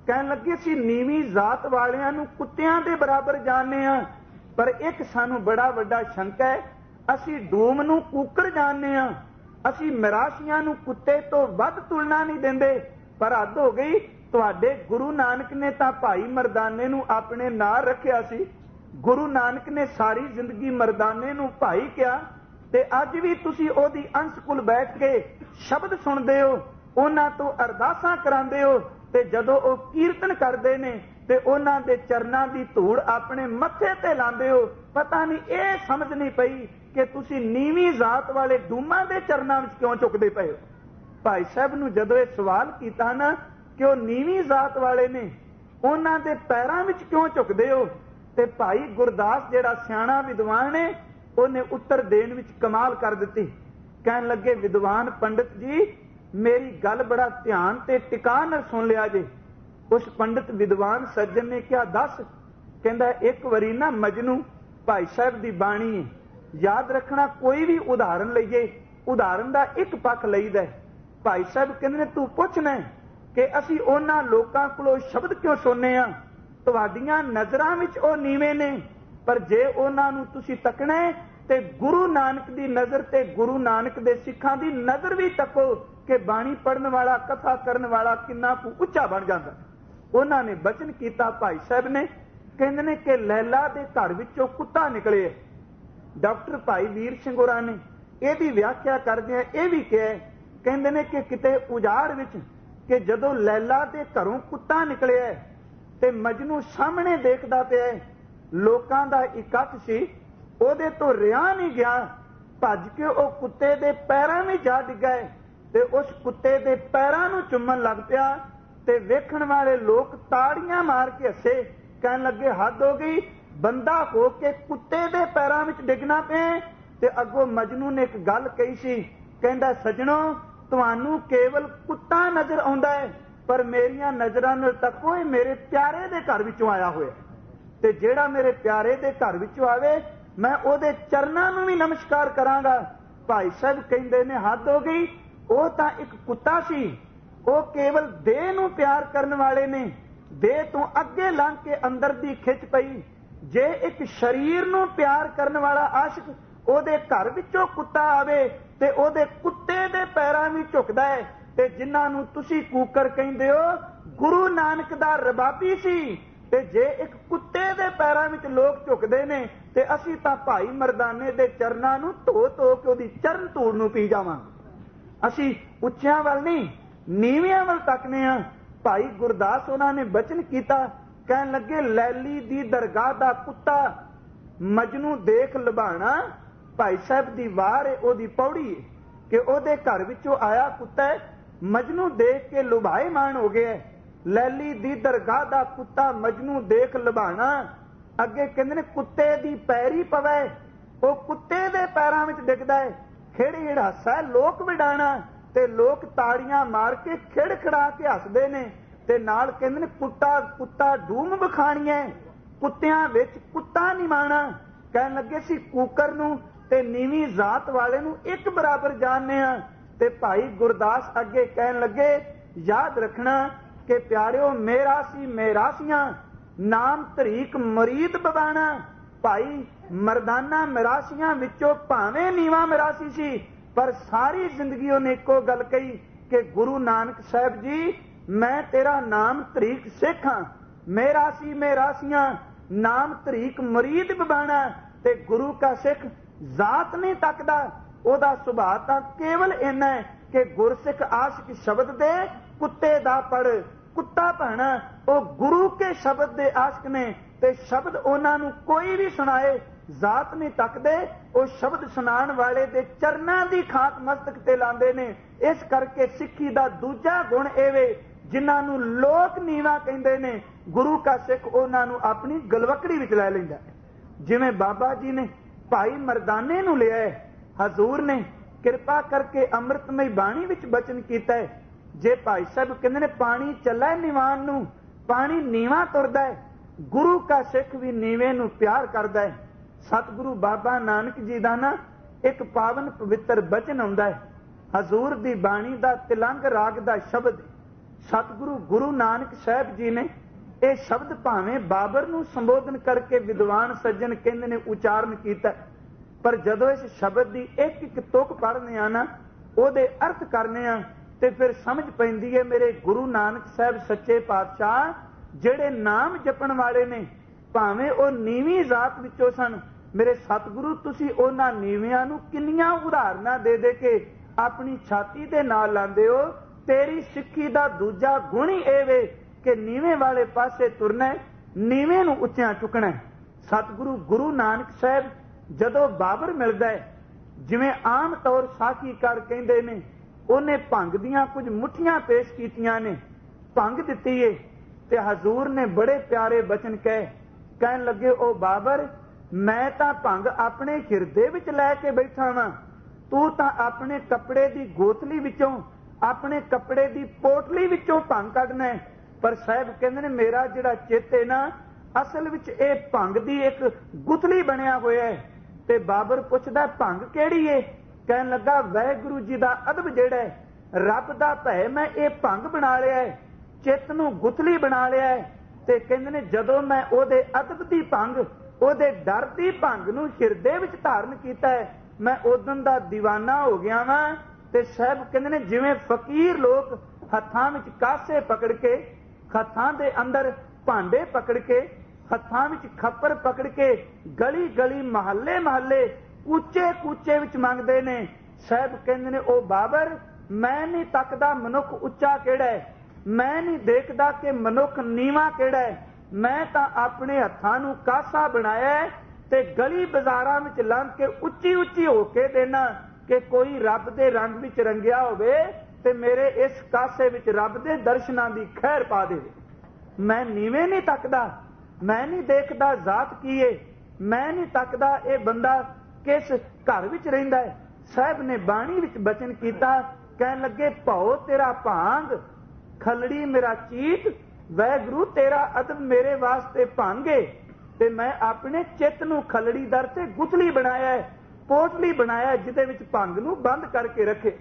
ਕਹਿਣ ਲੱਗੇ ਅਸੀਂ ਨੀਵੀਂ ਜ਼ਾਤ ਵਾਲਿਆਂ ਨੂੰ ਕੁੱਤਿਆਂ ਦੇ ਬਰਾਬਰ ਜਾਣਦੇ ਹਾਂ, ਪਰ ਇੱਕ ਸਾਨੂੰ ਬੜਾ ਵੱਡਾ ਸ਼ੰਕਾ ਹੈ, ਅਸੀਂ ਡੂਮ ਨੂੰ ਕੂਕਰ ਜਾਣਦੇ ਹਾਂ, ਅਸੀਂ ਮਿਰਾਸੀਆਂ ਨੂੰ ਕੁੱਤੇ ਤੋਂ ਵੱਧ ਤੁਲਨਾ ਨਹੀਂ ਦਿੰਦੇ। ਪਰ ਹੱਦ ਹੋ ਗਈ, ਤੁਹਾਡੇ ਗੁਰੂ ਨਾਨਕ ਨੇ ਤਾਂ ਭਾਈ ਮਰਦਾਨੇ ਨੂੰ ਆਪਣੇ ਨਾਲ ਰੱਖਿਆ ਸੀ। ਗੁਰੂ ਨਾਨਕ ਨੇ ਸਾਰੀ ਜ਼ਿੰਦਗੀ ਮਰਦਾਨੇ ਨੂੰ ਭਾਈ ਕਿਹਾ, ਤੇ ਅੱਜ ਵੀ ਤੁਸੀਂ ਉਹਦੀ ਅੰਸ਼ ਕੁਲ ਬੈਠ ਕੇ ਸ਼ਬਦ ਸੁਣਦੇ ਹੋ, ਉਹਨਾਂ ਤੋਂ ਅਰਦਾਸਾਂ ਕਰਾਉਂਦੇ ਹੋ, ਤੇ ਜਦੋਂ ਉਹ ਕੀਰਤਨ ਕਰਦੇ ਨੇ ਤੇ ਉਹਨਾਂ ਦੇ ਚਰਨਾਂ ਦੀ ਧੂੜ ਆਪਣੇ ਮੱਥੇ ਤੇ ਲਾਉਂਦੇ ਹੋ। ਪਤਾ ਨਹੀਂ ਇਹ ਸਮਝ ਨਹੀਂ ਪਈ ਕਿ ਤੁਸੀਂ ਨੀਵੀਂ ਜ਼ਾਤ ਵਾਲੇ ਡੂਮਾਂ ਦੇ ਚਰਨਾਂ ਵਿੱਚ ਕਿਉਂ ਝੁਕਦੇ ਪਏ ਹੋ। ਭਾਈ ਸਾਹਿਬ ਨੂੰ ਜਦੋਂ ਇਹ ਸਵਾਲ ਕੀਤਾ ਨਾ ਕਿ ਉਹ ਨੀਵੀਂ ਜ਼ਾਤ ਵਾਲੇ ਨੇ, ਉਹਨਾਂ ਦੇ ਪੈਰਾਂ ਵਿੱਚ ਕਿਉਂ ਝੁਕਦੇ ਹੋ, ਤੇ ਭਾਈ ਗੁਰਦਾਸ ਜਿਹੜਾ ਸਿਆਣਾ ਵਿਦਵਾਨ ਹੈ, ਉਹਨੇ ਉੱਤਰ ਦੇਣ ਵਿੱਚ ਕਮਾਲ ਕਰ ਦਿੱਤੀ। ਕਹਿਣ ਲੱਗੇ, ਵਿਦਵਾਨ ਪੰਡਿਤ ਜੀ, ਮੇਰੀ ਗੱਲ ਬੜਾ ਧਿਆਨ ਤੇ ਟਿਕਾ ਨਾਲ ਸੁਣ ਲਿਆ ਜੇ। ਉਸ ਪੰਡਿਤ ਵਿਦਵਾਨ ਸੱਜਣ ਨੇ ਕਿਹਾ, ਦੱਸ। ਕਹਿੰਦਾ, ਇੱਕ ਵਾਰੀ ਨਾ ਮਜਨੂ, ਭਾਈ ਸਾਹਿਬ ਦੀ ਬਾਣੀ ਹੈ, ਯਾਦ ਰੱਖਣਾ, ਕੋਈ ਵੀ ਉਦਾਹਰਨ ਲਈਏ, ਉਦਾਹਰਨ ਦਾ ਇੱਕ ਪੱਖ ਲਈਦਾ। ਭਾਈ ਸਾਹਿਬ ਕਹਿੰਦੇ ਨੇ, ਤੂੰ ਪੁੱਛਣਾ ਕਿ ਅਸੀਂ ਉਹਨਾਂ ਲੋਕਾਂ ਕੋਲੋਂ ਸ਼ਬਦ ਕਿਉਂ ਸੁਣਨੇ ਆ, ਤੁਹਾਡੀਆਂ ਨਜ਼ਰਾਂ ਵਿੱਚ ਉਹ ਨੀਵੇਂ ਨੇ, ਪਰ ਜੇ ਉਹਨਾਂ ਨੂੰ ਤੁਸੀਂ ਤੱਕਣਾ ਤੇ ਗੁਰੂ ਨਾਨਕ ਦੀ ਨਜ਼ਰ ਤੇ ਗੁਰੂ ਨਾਨਕ ਦੇ ਸਿੱਖਾਂ ਦੀ ਨਜ਼ਰ ਵੀ ਤੱਕੋ ਕਿ ਬਾਣੀ ਪੜਨ ਵਾਲਾ, ਕਥਾ ਕਰਨ ਵਾਲਾ ਕਿੰਨਾ ਕੁ ਉੱਚਾ ਬਣ ਜਾਂਦਾ। ਉਹਨਾਂ ਨੇ ਬਚਨ ਕੀਤਾ ਭਾਈ ਸਾਹਿਬ ਨੇ, ਕਹਿੰਦੇ ਨੇ ਕਿ ਲੈਲਾ ਦੇ ਘਰ ਵਿੱਚੋਂ ਕੁੱਤਾ ਨਿਕਲੇ। ਡਾਕਟਰ ਭਾਈ ਵੀਰ ਸਿੰਘ ਹੋਰਾਂ ਨੇ ਇਹਦੀ ਵਿਆਖਿਆ ਕਰਦਿਆਂ ਇਹ ਵੀ ਕਿਹਾ, ਕਹਿੰਦੇ ਨੇ ਕਿ ਕਿਤੇ ਉਜਾੜ ਵਿੱਚ ਕਿ ਜਦੋਂ ਲੈਲਾ ਦੇ ਘਰੋਂ ਕੁੱਤਾ ਨਿਕਲਿਆ ਤੇ ਮਜਨੂ ਸਾਹਮਣੇ ਦੇਖਦਾ ਪਿਆ, ਲੋਕਾਂ ਦਾ ਇਕੱਠ ਸੀ, ਉਹਦੇ ਤੋਂ ਰਿਹਾ ਨਹੀਂ ਗਿਆ, ਭੱਜ ਕੇ ਉਹ ਕੁੱਤੇ ਦੇ ਪੈਰਾਂ ਵਿੱਚ ਜਾ ਡਿੱਗਾ ਤੇ ਉਸ ਕੁੱਤੇ ਦੇ ਪੈਰਾਂ ਨੂੰ ਚੁੰਮਣ ਲੱਗ ਪਿਆ, ਤੇ ਵੇਖਣ ਵਾਲੇ ਲੋਕ ਤਾੜੀਆਂ ਮਾਰ ਕੇ ਹੱਸੇ। ਕਹਿਣ ਲੱਗੇ, ਹੱਦ ਹੋ ਗਈ, ਬੰਦਾ ਹੋ ਕੇ ਕੁੱਤੇ ਦੇ ਪੈਰਾਂ ਵਿੱਚ ਡਿੱਗਣਾ ਪਿਆ। ਤੇ ਅੱਗੋਂ ਮਜਨੂ ਨੇ ਇੱਕ ਗੱਲ ਕਹੀ ਸੀ, ਕਹਿੰਦਾ, ਸੱਜਣੋ, ਤੁਹਾਨੂੰ ਕੇਵਲ ਕੁੱਤਾ ਨਜ਼ਰ ਆਉਂਦਾ ਹੈ, ਪਰ ਮੇਰੀਆਂ ਨਜ਼ਰਾਂ ਨਾਲ ਤੱਕੋ, ਇਹ ਮੇਰੇ ਪਿਆਰੇ ਦੇ ਘਰ ਵਿੱਚੋਂ ਆਇਆ ਹੋਇਆ, ਤੇ ਜਿਹੜਾ ਮੇਰੇ ਪਿਆਰੇ ਦੇ ਘਰ ਵਿੱਚੋਂ ਆਵੇ, ਮੈਂ ਉਹਦੇ ਚਰਨਾਂ ਨੂੰ ਵੀ ਨਮਸਕਾਰ ਕਰਾਂਗਾ। ਭਾਈ ਸਾਹਿਬ ਕਹਿੰਦੇ ਨੇ, ਹੱਦ ਹੋ ਗਈ, ਉਹ ਤਾਂ ਇੱਕ ਕੁੱਤਾ ਸੀ, ਉਹ ਕੇਵਲ ਦੇਹ ਨੂੰ ਪਿਆਰ ਕਰਨ ਵਾਲੇ ਨੇ, ਦੇਹ ਤੋਂ ਅੱਗੇ ਲੰਘ ਕੇ ਅੰਦਰ ਦੀ ਖਿੱਚ ਪਈ। ਜੇ ਇੱਕ ਸਰੀਰ ਨੂੰ ਪਿਆਰ ਕਰਨ ਵਾਲਾ ਆਸ਼ਿਕ ਉਹਦੇ ਘਰ ਵਿੱਚੋਂ ਕੁੱਤਾ ਆਵੇ ਤੇ ਉਹਦੇ ਕੁੱਤੇ ਦੇ ਪੈਰਾਂ ਵਿੱਚ ਝੁਕਦਾ ਹੈ, ਤੇ ਜਿਨ੍ਹਾਂ ਨੂੰ ਤੁਸੀਂ ਕੂਕਰ ਕਹਿੰਦੇ ਹੋ, ਗੁਰੂ ਨਾਨਕ ਦਾ ਰਬਾਬੀ ਸੀ, ਤੇ ਜੇ ਇੱਕ ਕੁੱਤੇ ਦੇ ਪੈਰਾਂ ਵਿੱਚ ਲੋਕ ਝੁਕਦੇ ਨੇ, ਤੇ ਅਸੀਂ ਤਾਂ ਭਾਈ ਮਰਦਾਨੇ ਦੇ ਚਰਨਾਂ ਨੂੰ ਧੋ ਧੋ ਕੇ ਉਹਦੀ ਚਰਨ ਧੂੜ ਨੂੰ ਪੀ ਜਾਵਾਂਗੇ। ਅਸੀਂ ਉੱਚਿਆਂ ਵੱਲ ਨਹੀਂ, ਨੀਵਿਆਂ ਵੱਲ ਤੱਕਨੇ ਆ। ਭਾਈ ਗੁਰਦਾਸ ਉਹਨਾਂ ਨੇ ਬਚਨ ਕੀਤਾ, ਕਹਿਣ ਲੱਗੇ, ਲੈਲੀ ਦੀ ਦਰਗਾਹ ਦਾ ਕੁੱਤਾ ਮਜਨੂ ਦੇਖ ਲੁਭਾਣਾ। ਭਾਈ ਸਾਹਿਬ ਦੀ ਵਾਰ ਹੈ, ਉਹਦੀ ਪੌੜੀ ਹੈ ਕਿ ਉਹਦੇ ਘਰ ਵਿੱਚੋਂ ਆਇਆ ਕੁੱਤਾ ਮਜਨੂ ਦੇਖ ਕੇ ਲੁਭਾਏਮਾਨ ਹੋ ਗਿਆ। ਲੈਲੀ ਦੀ ਦਰਗਾਹ ਦਾ ਕੁੱਤਾ ਮਜਨੂ ਦੇਖ ਲੁਭਾਣਾ। ਅੱਗੇ ਕਹਿੰਦੇ ਨੇ, ਕੁੱਤੇ ਦੀ ਪੈਰੀ ਪਵੇ, ਉਹ ਕੁੱਤੇ ਦੇ ਪੈਰਾਂ ਵਿੱਚ ਡਿੱਗਦਾ ਹੈ। ਖਿੜ ਹਾਸਾ, ਲੋਕ ਵਿਡਾਣਾ, ਤੇ ਲੋਕ ਤਾੜੀਆਂ ਮਾਰ ਕੇ ਖਿੜ ਖੜਾ ਕੇ ਹੱਸਦੇ ਨੇ, ਤੇ ਨਾਲ ਕਹਿੰਦੇ ਨੇ, ਕੁੱਤਾ ਕੁੱਤਾ ਡੂਮ ਵਿਖਾਣੀਆਂ, ਕੁੱਤਿਆਂ ਵਿੱਚ ਕੁੱਤਾ ਨਹੀਂ ਮਾਣਾ। ਕਹਿਣ ਲੱਗੇ, ਸੀ ਕੂਕਰ ਨੂੰ ਤੇ ਨੀਵੀਂ ਜ਼ਾਤ ਵਾਲੇ ਨੂੰ ਇੱਕ ਬਰਾਬਰ ਜਾਣਦੇ ਆ। ਤੇ ਭਾਈ ਗੁਰਦਾਸ ਅੱਗੇ ਕਹਿਣ ਲੱਗੇ, ਯਾਦ ਰੱਖਣਾ ਕਿ ਪਿਆਰਿਓ, ਮੇਰਾ ਸੀ ਮੇਰਾਸੀਆਂ, ਨਾਮ ਤਰੀਕ ਮਰੀਦ ਬਬਾਣਾ। ਭਾਈ ਮਰਦਾਨਾ ਮਿਰਾਸੀਆਂ ਵਿੱਚੋਂ ਭਾਵੇਂ ਨੀਵਾਂ ਮਿਰਾਸੀ ਸੀ, ਪਰ ਸਾਰੀ ਜ਼ਿੰਦਗੀ ਉਹਨੇ ਇੱਕੋ ਗੱਲ ਕਹੀ ਕਿ ਗੁਰੂ ਨਾਨਕ ਸਾਹਿਬ ਜੀ, ਮੈਂ ਤੇਰਾ ਨਾਮ ਤਰੀਕ ਸਿੱਖ ਹਾਂ, ਮੇਰਾ ਸੀ ਮੇਰਾਸੀਆਂ, ਨਾਮ ਤਰੀਕ ਮਰੀਦ ਬਬਾਣਾ। ਤੇ ਗੁਰੂ ਕਾ ਸਿੱਖ ਜ਼ਾਤ ਨਹੀਂ ਤੱਕਦਾ, ਉਹਦਾ ਸੁਭਾਅ ਤਾਂ ਕੇਵਲ ਇੰਨਾ ਹੈ ਕਿ ਗੁਰਸਿੱਖ ਆਸ਼ਿਕ ਸ਼ਬਦ ਦੇ ਕੁੱਤੇ ਦਾ ਪੜ ਕੁੱਤਾ ਭਾਣਾ। ਉਹ ਗੁਰੂ ਕੇ ਸ਼ਬਦ ਦੇ ਆਸ਼ਿਕ ਨੇ, ਤੇ ਸ਼ਬਦ ਉਹਨਾਂ ਨੂੰ ਕੋਈ ਵੀ ਸੁਣਾਏ, ਜ਼ਾਤ ਨਹੀਂ ਤੱਕਦੇ, ਉਹ ਸ਼ਬਦ ਸੁਣਾਉਣ ਵਾਲੇ ਦੇ ਚਰਨਾਂ ਦੀ ਖਾਕ ਮਸਤਕ ਤੇ ਲਾਉਂਦੇ ਨੇ। ਇਸ ਕਰਕੇ ਸਿੱਖੀ ਦਾ ਦੂਜਾ ਗੁਣ ਇਹ ਵੇ, ਜਿਨ੍ਹਾਂ ਨੂੰ ਲੋਕ ਨੀਵਾ ਕਹਿੰਦੇ ਨੇ, ਗੁਰੂ ਕਾ ਸਿੱਖ ਉਹਨਾਂ ਨੂੰ ਆਪਣੀ ਗਲਵਕੜੀ ਵਿੱਚ ਲੈ ਲੈਂਦਾ। ਜਿਵੇਂ ਬਾਬਾ ਜੀ ਨੇ ਭਾਈ ਮਰਦਾਨੇ ਨੂੰ ਲਿਆ, ਹਜ਼ੂਰ ਨੇ ਕਿਰਪਾ ਕਰਕੇ ਅੰਮ੍ਰਿਤਮਈ ਬਾਣੀ ਵਿੱਚ ਬਚਨ ਕੀਤਾ ਹੈ, ਜੇ ਭਾਈ ਸਾਹਿਬ ਕਹਿੰਦੇ ਨੇ ਪਾਣੀ ਚੱਲਾ ਨਿਵਾਨ ਨੂੰ, ਪਾਣੀ ਨੀਵਾ ਤੁਰਦਾ ਹੈ, ਗੁਰੂ ਕਾ ਸਿੱਖ ਵੀ ਨੀਵੇਂ ਨੂੰ ਪਿਆਰ ਕਰਦਾ ਹੈ। ਸਤਿਗੁਰੂ ਬਾਬਾ ਨਾਨਕ ਜੀ ਦਾ ਨਾ ਇੱਕ ਪਾਵਨ ਪਵਿੱਤਰ ਬਚਨ ਆਉਂਦਾ ਹੈ, ਹਜ਼ੂਰ ਦੀ ਬਾਣੀ ਦਾ ਤਿਲੰਗ ਰਾਗ ਦਾ ਸ਼ਬਦ, सतगुरु गुरु नानक साहब जी ने ਇਹ ਸ਼ਬਦ ਭਾਵੇਂ ਬਾਬਰ ਨੂੰ ਸੰਬੋਧਨ ਕਰਕੇ ਵਿਦਵਾਨ ਸੱਜਣ ਕਹਿੰਦੇ ਨੇ ਉਚਾਰਨ ਕੀਤਾ, ਪਰ ਜਦੋਂ ਇਸ ਸ਼ਬਦ ਦੀ ਇੱਕ ਇੱਕ ਤੁਕ ਪੜ੍ਹਨੇ ਆ ਨਾ, ਉਹਦੇ ਅਰਥ ਕਰਨੇ ਆ, ਤੇ ਫਿਰ ਸਮਝ ਪੈਂਦੀ ਹੈ ਮੇਰੇ ਗੁਰੂ ਨਾਨਕ ਸਾਹਿਬ ਸੱਚੇ ਪਾਤਸ਼ਾਹ ਜਿਹੜੇ ਨਾਮ ਜਪਣ ਵਾਲੇ ਨੇ, ਭਾਵੇਂ ਉਹ ਨੀਵੀਂ ਜ਼ਾਤ ਵਿੱਚੋਂ ਸਨ, ਮੇਰੇ ਸਤਿਗੁਰੂ ਤੁਸੀਂ ਉਹਨਾਂ ਨੀਵਿਆਂ ਨੂੰ ਕਿੰਨੀਆਂ ਉਦਾਹਰਨਾਂ ਦੇ ਦੇ ਕੇ ਆਪਣੀ ਛਾਤੀ ਦੇ ਨਾਲ ਲਾਉਂਦੇ ਹੋ। ਤੇਰੀ ਸਿੱਖੀ ਦਾ ਦੂਜਾ ਗੁਣ ਹੀ ਇਹ ਵੇ ਕਿ ਨੀਵੇਂ ਵਾਲੇ ਪਾਸੇ ਤੁਰਨਾ, ਨੀਵੇਂ ਨੂੰ ਉੱਚਿਆਂ ਚੁੱਕਣਾ। ਸਤਿਗੁਰੂ ਗੁਰੂ ਨਾਨਕ ਸਾਹਿਬ ਜਦੋਂ ਬਾਬਰ ਮਿਲਦਾ ਹੈ, ਜਿਵੇਂ ਆਮ ਤੌਰ ਸਾਖੀਕਾਰ ਕਹਿੰਦੇ ਨੇ, ਉਹਨੇ ਭੰਗ ਦੀਆਂ ਕੁਝ ਮੁੱਠੀਆਂ ਪੇਸ਼ ਕੀਤੀਆਂ ਨੇ, ਭੰਗ ਦਿੱਤੀ ਏ, ਤੇ ਹਜ਼ੂਰ ਨੇ ਬੜੇ ਪਿਆਰੇ ਬਚਨ ਕਹੇ, ਕਹਿਣ ਲੱਗੇ ਉਹ ਬਾਬਰ ਮੈਂ ਤਾਂ ਭੰਗ ਆਪਣੇ ਹਿਰਦੇ ਵਿੱਚ ਲੈ ਕੇ ਬੈਠਾ ਵਾਂ, ਤੂੰ ਤਾਂ ਆਪਣੇ ਕੱਪੜੇ ਦੀ ਗੋਥਲੀ ਵਿੱਚੋਂ, ਆਪਣੇ ਕੱਪੜੇ ਦੀ ਪੋਟਲੀ ਵਿੱਚੋਂ ਭੰਗ ਕੱਢਣਾ ਹੈ। ਪਰ ਸਾਹਿਬ ਕਹਿੰਦੇ ਨੇ ਮੇਰਾ ਜਿਹੜਾ ਚਿੱਤ ਹੈ ਨਾ, ਅਸਲ ਵਿੱਚ ਇਹ ਭੰਗ ਦੀ ਇੱਕ ਗੁਥਲੀ ਬਣਿਆ ਹੋਇਆ ਹੈ। ਤੇ ਬਾਬਰ ਪੁੱਛਦਾ ਭੰਗ ਕਿਹੜੀ ਏ? ਕਹਿਣ ਲੱਗਾ ਵਾਹਿਗੁਰੂ ਜੀ ਦਾ ਅਦਬ ਜਿਹੜਾ ਹੈ, ਰੱਬ ਦਾ ਭੈ ਮੈਂ ਇਹ ਭੰਗ ਬਣਾ ਲਿਆ ਹੈ, ਚਿੱਤ ਨੂੰ ਗੁਥਲੀ ਬਣਾ ਲਿਆ ਹੈ। ਤੇ ਕਹਿੰਦੇ ਨੇ ਜਦੋਂ ਮੈਂ ਉਹਦੇ ਅਦਬ ਦੀ ਭੰਗ, ਉਹਦੇ ਡਰ ਦੀ ਭੰਗ ਨੂੰ ਹਿਰਦੇ ਵਿੱਚ ਧਾਰਨ ਕੀਤਾ ਹੈ, ਮੈਂ ਉਦੋਂ ਦਾ ਦੀਵਾਨਾ ਹੋ ਗਿਆ ਵਾਂ। ਤੇ ਸਾਹਿਬ ਕਹਿੰਦੇ ਨੇ ਜਿਵੇਂ ਫਕੀਰ ਲੋਕ ਹੱਥਾਂ ਵਿੱਚ ਕਾਸੇ ਪਕੜ ਕੇ, ਹੱਥਾਂ ਦੇ ਅੰਦਰ ਭਾਂਡੇ ਪਕੜ ਕੇ, ਹੱਥਾਂ ਵਿੱਚ ਖੱਪਰ ਪਕੜ ਕੇ ਗਲੀ ਗਲੀ ਮਹੱਲੇ ਮਹੱਲੇ ਕੂਚੇ ਕੂਚੇ ਵਿੱਚ ਮੰਗਦੇ ਨੇ, ਸਾਹਿਬ ਕਹਿੰਦੇ ਨੇ ਉਹ ਬਾਬਰ ਮੈਂ ਨਹੀਂ ਤੱਕਦਾ ਮਨੁੱਖ ਉੱਚਾ ਕਿਹੜਾ ਹੈ, ਮੈਂ ਨਹੀਂ ਦੇਖਦਾ ਕਿ ਮਨੁੱਖ ਨੀਵਾਂ ਕਿਹੜਾ ਹੈ, ਮੈਂ ਤਾਂ ਆਪਣੇ ਹੱਥਾਂ ਨੂੰ ਕਾਸਾ ਬਣਾਇਆ ਤੇ ਗਲੀ ਬਾਜ਼ਾਰਾਂ ਵਿੱਚ ਲੰਘ ਕੇ ਉੱਚੀ ਉੱਚੀ ਹੋ ਕੇ ਦੇਣਾ ਕਿ ਕੋਈ ਰੱਬ ਦੇ ਰੰਗ ਵਿੱਚ ਰੰਗਿਆ ਹੋਵੇ ਤੇ ਮੇਰੇ ਇਸ ਕਾਸੇ ਵਿੱਚ ਰੱਬ ਦੇ ਦਰਸ਼ਨਾਂ ਦੀ ਖੈਰ ਪਾ ਦੇਵੇ। ਮੈਂ ਨੀਵੇਂ ਨਹੀਂ ਤੱਕਦਾ, ਮੈਂ ਨਹੀਂ ਦੇਖਦਾ ਜ਼ਾਤ ਕੀ ਏ, ਮੈਂ ਨਹੀਂ ਤੱਕਦਾ ਇਹ ਬੰਦਾ ਕਿਸ ਘਰ ਵਿੱਚ ਰਹਿੰਦਾ ਹੈ। ਸਾਹਿਬ ਨੇ ਬਾਣੀ ਵਿੱਚ ਬਚਨ ਕੀਤਾ, ਕਹਿਣ ਲੱਗੇ ਭਉ ਤੇਰਾ ਭਾਂਗ, ਖਲੜੀ ਮੇਰਾ ਚੀਤ, ਵਾਹਿਗੁਰੂ ਤੇਰਾ ਅਦਬ ਮੇਰੇ ਵਾਸਤੇ ਭਾਂਗੇ। ਤੇ ਮੈਂ ਆਪਣੇ ਚਿੱਤ ਨੂੰ ਖਲੜੀ ਦਰ ਤੇ ਗੁਥਲੀ ਬਣਾਇਆ ਹੈ, ਪੋਟਲੀ ਬਣਾਇਆ ਜਿਹਦੇ ਵਿੱਚ ਭੰਗ ਨੂੰ ਬੰਦ ਕਰਕੇ ਰੱਖੇ।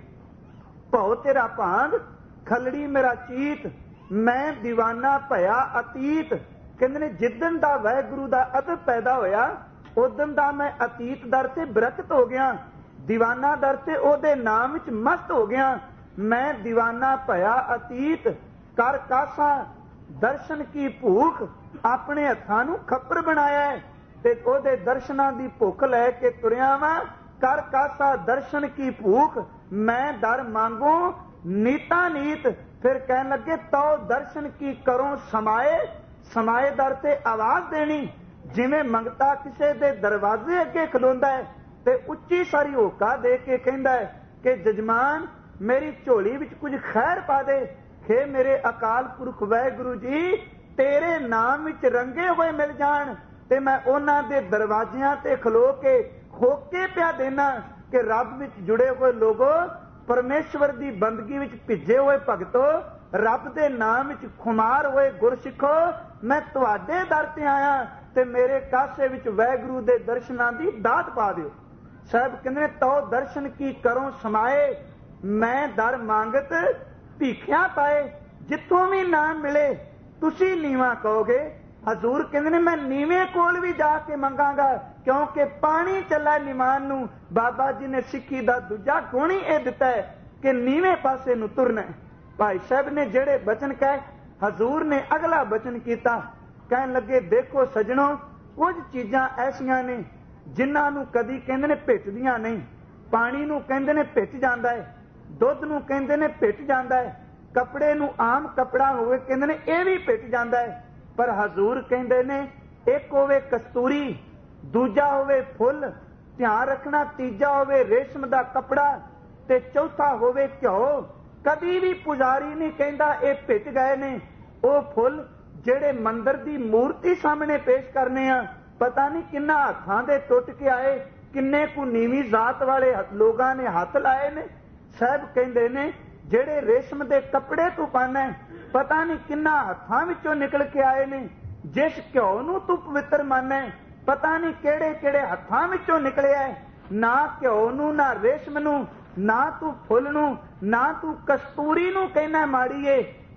ਭਉ ਤੇਰਾ ਭਾਂਗ, ਖਲੜੀ ਮੇਰਾ ਚੀਤ, ਮੈਂ ਦੀਵਾਨਾ ਭਇਆ ਅਤੀਤ। ਕਹਿੰਦੇ ਨੇ ਜਿੱਦਣ ਦਾ ਵਾਹਿਗੁਰੂ ਦਾ ਅਦਬ ਪੈਦਾ ਹੋਇਆ, ਉਦੋਂ ਦਾ ਮੈਂ ਅਤੀਤ ਦਰ ਤੇ ਬਰਕਤ ਹੋ ਗਿਆ, ਦੀਵਾਨਾ ਦਰ ਤੇ ਉਹਦੇ ਨਾਮ ਵਿੱਚ ਮਸਤ ਹੋ ਗਿਆ। ਮੈਂ ਦੀਵਾਨਾ ਭਇਆ ਅਤੀਤ, ਕਰ ਕਾਸਾ ਦਰਸ਼ਨ ਕੀ ਭੂਖ, ਆਪਣੇ ਹੱਥਾਂ ਨੂੰ ਖੱਪਰ ਬਣਾਇਆ ਹੈ ਤੇ ਉਹਦੇ ਦਰਸ਼ਨਾਂ ਦੀ ਭੁੱਖ ਲੈ ਕੇ ਤੁਰਿਆ ਵਾਂ। ਕਰ ਕਾਸਾ ਦਰਸ਼ਨ ਕੀ ਭੂਖ, ਮੈਂ ਦਰ ਮੰਗੂ ਨੀਤਾ ਨੀਤ। ਫਿਰ ਕਹਿਣ ਲੱਗੇ ਤੋ ਦਰਸ਼ਨ ਕੀ ਕਰੋ ਸਮਾਏ, ਸਮਾਏ ਦਰ ਤੇ ਆਵਾਜ਼ ਦੇਣੀ, ਜਿਵੇਂ ਮੰਗਤਾ ਕਿਸੇ ਦੇ ਦਰਵਾਜ਼ੇ ਅੱਗੇ ਖਲੋਂਦਾ ਹੈ ਤੇ ਉੱਚੀ ਸਾਰੀ ਹੋਕਾ ਦੇ ਕੇ ਕਹਿੰਦਾ ਹੈ ਕਿ ਜਜਮਾਨ ਮੇਰੀ ਝੋਲੀ ਵਿੱਚ ਕੁਝ ਖੈਰ ਪਾ ਦੇ। ਖੇ ਮੇਰੇ ਅਕਾਲ ਪੁਰਖ ਵਾਹਿਗੁਰੂ ਜੀ ਤੇਰੇ ਨਾਮ ਵਿੱਚ ਰੰਗੇ ਹੋਏ ਮਿਲ ਜਾਣ ਤੇ ਮੈਂ ਉਹਨਾਂ ਦੇ ਦਰਵਾਜ਼ਿਆਂ ਤੇ ਖਲੋ ਕੇ ਹੋਕੇ ਪਿਆ ਦੇਣਾ ਕਿ ਰੱਬ ਵਿੱਚ ਜੁੜੇ ਹੋਏ ਲੋਗੋ, ਪਰਮੇਸ਼ਵਰ ਦੀ ਬੰਦਗੀ ਵਿੱਚ ਭਿੱਜੇ ਹੋਏ ਭਗਤੋ, ਰੱਬ ਦੇ ਨਾਮ ਵਿੱਚ ਖੁਮਾਰ ਹੋਏ ਗੁਰਸਿੱਖੋ, ਮੈਂ ਤੁਹਾਡੇ ਦਰ ਤੇ ਆਇਆ ਤੇ ਮੇਰੇ ਕਾਸੇ ਵਿੱਚ ਵਾਹਿਗੁਰੂ ਦੇ ਦਰਸ਼ਨਾਂ ਦੀ ਦਾਤ ਪਾ ਦਿਓ। ਸਾਹਿਬ ਕਹਿੰਦੇ ਨੇ ਤੋ ਦਰਸ਼ਨ ਕੀ ਕਰੋ ਸਮਾਏ, ਮੈਂ ਦਰ ਮੰਗਤ ਭੀਖਿਆ ਪਾਏ। ਜਿੱਥੋਂ ਵੀ ਨਾਮ ਮਿਲੇ ਤੁਸੀਂ ਨੀਵਾਂ ਕਹੋਗੇ। ਹਜ਼ੂਰ ਕਹਿੰਦੇ ਨੇ ਮੈਂ ਨੀਵੇਂ ਕੋਲ ਵੀ ਜਾ ਕੇ ਮੰਗਾਂਗਾ, ਕਿਉਂਕਿ ਪਾਣੀ ਚੱਲਾ ਨਿਮਾਨ ਨੂੰ। ਬਾਬਾ ਜੀ ਨੇ ਸਿੱਖੀ ਦਾ ਦੂਜਾ ਗੁਣ ਹੀ ਇਹ ਦਿੱਤਾ ਹੈ ਕਿ ਨੀਵੇਂ ਪਾਸੇ ਨੂੰ ਤੁਰਨਾ। ਭਾਈ ਸਾਹਿਬ ਨੇ ਜਿਹੜੇ ਬਚਨ ਕਹੇ, ਹਜ਼ੂਰ ਨੇ ਅਗਲਾ ਬਚਨ ਕੀਤਾ, ਕਹਿਣ ਲੱਗੇ ਦੇਖੋ ਸਜਣੋ, ਕੁਝ ਚੀਜ਼ਾਂ ਐਸੀਆਂ ਨੇ ਜਿਨ੍ਹਾਂ ਨੂੰ ਕਦੀ ਕਹਿੰਦੇ ਨੇ ਭਿੱਜਦੀਆਂ ਨਹੀਂ। ਪਾਣੀ ਨੂੰ ਕਹਿੰਦੇ ਨੇ ਭਿੱਜ ਜਾਂਦਾ ਹੈ, ਦੁੱਧ ਨੂੰ ਕਹਿੰਦੇ ਨੇ ਭਿੱਜ ਜਾਂਦਾ ਹੈ, ਕੱਪੜੇ ਨੂੰ ਆਮ ਕੱਪੜਾ ਹੋਵੇ ਕਹਿੰਦੇ ਨੇ ਇਹ ਵੀ ਭਿੱਜ ਜਾਂਦਾ ਹੈ। ਪਰ ਹਜ਼ੂਰ ਕਹਿੰਦੇ ਨੇ ਇੱਕ ਹੋਵੇ ਕਸਤੂਰੀ, ਦੂਜਾ ਹੋਵੇ ਫੁੱਲ, ਧਿਆਨ ਰੱਖਣਾ ਤੀਜਾ ਹੋਵੇ ਰੇਸ਼ਮ ਦਾ ਕੱਪੜਾ ਤੇ ਚੌਥਾ ਹੋਵੇ ਘਿਓ। ਕਦੀ ਵੀ ਪੁਜਾਰੀ ਨਹੀਂ ਕਹਿੰਦਾ ਇਹ ਭਿੱਜ ਗਏ ਨੇ। ਉਹ ਫੁੱਲ ਜਿਹੜੇ ਮੰਦਰ ਦੀ ਮੂਰਤੀ ਸਾਹਮਣੇ ਪੇਸ਼ ਕਰਨੇ ਆ, ਪਤਾ ਨਹੀਂ ਕਿੰਨਾ ਹੱਥਾਂ ਦੇ ਟੁੱਟ ਕੇ ਆਏ, ਕਿੰਨੇ ਕੁ ਨੀਵੀਂ ਜ਼ਾਤ ਵਾਲੇ ਲੋਕਾਂ ਨੇ ਹੱਥ ਲਾਏ ਨੇ। ਸਾਹਿਬ ਕਹਿੰਦੇ ਨੇ ਜਿਹੜੇ ਰੇਸ਼ਮ ਦੇ ਕੱਪੜੇ ਤੂੰ ਪਾਣਾ, ਪਤਾ ਨਹੀਂ ਕਿੰਨਾ ਹੱਥਾਂ ਵਿੱਚੋਂ ਨਿਕਲ ਕੇ ਆਏ ਨੇ। ਜਿਸ ਘਿਓ ਨੂੰ ਤੂੰ ਪਵਿੱਤਰ ਮੰਨੈ, ਪਤਾ ਨਹੀਂ ਕਿਹੜੇ ਕਿਹੜੇ ਹੱਥਾਂ ਵਿੱਚੋਂ ਨਿਕਲਿਆ। ਨਾ ਘਿਓ ਨੂੰ, ਨਾ ਰੇਸ਼ਮ ਨੂੰ, ਨਾ ਤੂੰ ਫੁੱਲ ਨੂੰ, ਨਾ ਤੂੰ ਕਸਤੂਰੀ ਨੂੰ ਕਹਿਣਾ ਮਾੜੀਏ।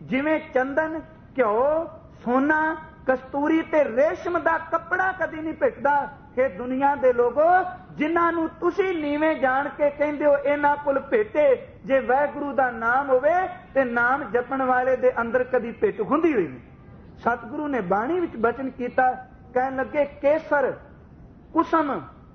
जिवें चंदन, घ्यो, सोना, कस्तूरी ते रेशम दा कपड़ा कदी नहीं भेटदा। हे दुनिया दे लोगो, जिन्हां नूं तुसीं नीवें जाण के कहंदे हो इन्हां कोल भेटे, जे वाहिगुरू दा नाम होवे ते नाम जपण वाले दे अंदर कदी भेट हुंदी होई नहीं। सतगुरु ने बाणी विच बचन कीता, कहन लगे केसर कुसम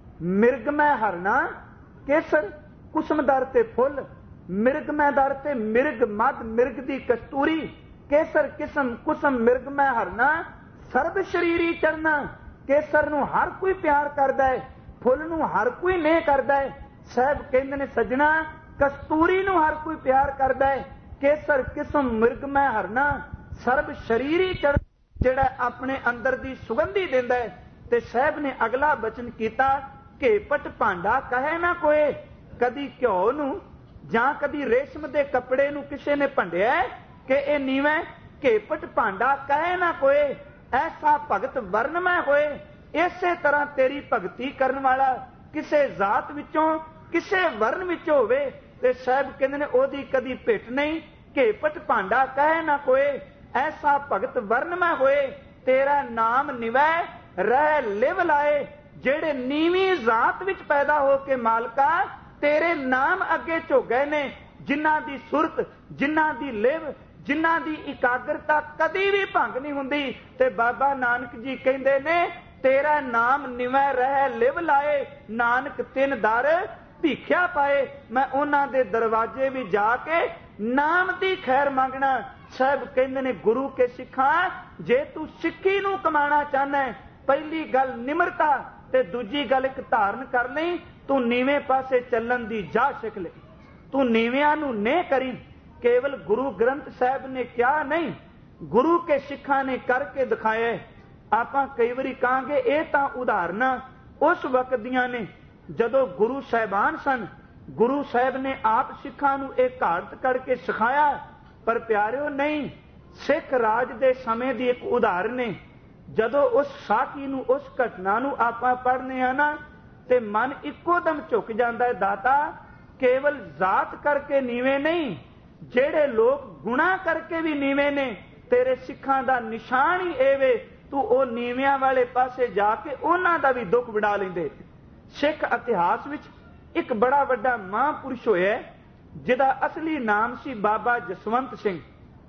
मिर्गमय हरना, केसर कुसमदार ते फुल, मिर्गमयदार ते मिर्ग मद मिर्ग दी कस्तूरी, केसर किसम कुसम मिर्गमय हरना, सर्ब शरीरी चरना। केसर नूं हर कोई प्यार करदा है, फुल नूं हर कोई नहीं करदा है। साहब कहंदे ने सजना, कस्तूरी नूं हर कोई प्यार करदा है, केसर किसम मिर्गमय हरना, सर्ब शरीरी चरना, जिहड़ा अपने अंदर दी सुगंधी दिंदा है। ते साहब ने अगला बचन कीता, घेपट भांडा कहे ना कोई, कदी घ्यो नूं जां कदी रेशम दे कपड़े नूं किसे ने भंडिया कि ये नीवें, घेपट भांडा कहे ना कोई, ऐसा भगत वर्णमय होए। इसे तरह तेरी भगती करने वाला किसे जात विचों किसे वर्ण विचों होवे ते साहब कहंदे ने ओदी कदी भेट नहीं। घेपट भांडा कहे ना कोई, ऐसा भगत वर्णमय होए। तेरा नाम निवै रह लिव लाए, जेड़े नीवी जात विच पैदा हो के मालका तेरे नाम अगे झोगे ने, जिन्हां दी सुरत, जिन्हां दी लिव, जिन्हां दी इकाग्रता कदी भी भंग नहीं हुंदी। ते बाबा नानक जी कहंदे ने, तेरा नाम निवै रह लिव लाए, नानक तिन दर भीख्या पाए। मैं उन्हां दे दरवाजे भी जाके नाम दी खैर मंगना। साहब कहंदे ने, गुरु के सिखा जे तू सिक्खी नूं कमाना चाहना है, पहली गल निमरता ते दूजी गल एक धारण कर लई, तू नीवें पासे चलण दी जा सिख ले। तू नीवियां नूं नहीं करी। केवल गुरु ग्रंथ साहब ने क्या नहीं, गुरु के सिखा ने करके दिखाया। आपां कई बारी कहांगे ये तां उदाहरणां उस वक्त दियां ने जदों गुरु साहिबान सन। गुरु साहब ने आप सिखां नूं एक घाट करके सिखाया, पर प्यारिओ नहीं, सिख राज दे समय दी एक उदाहरण है। जदों उस साखी नूं, उस घटना नूं आपां पढ़ने आ ना, ते मन इक्को दम झुक जांदा है। दाता केवल जात करके नीवे नहीं, जेड़े लोग गुणा करके भी नीवे ने, तेरे सिखां दा निशान ही ए वे, तू ओ नीवियां वाले पासे जाके उन्हां दा भी दुख वड़ा लैंदे। सिख इतिहास विच एक बड़ा वड्डा महापुरुष होया, जिहदा असली नाम सी बाबा जसवंत सिंह।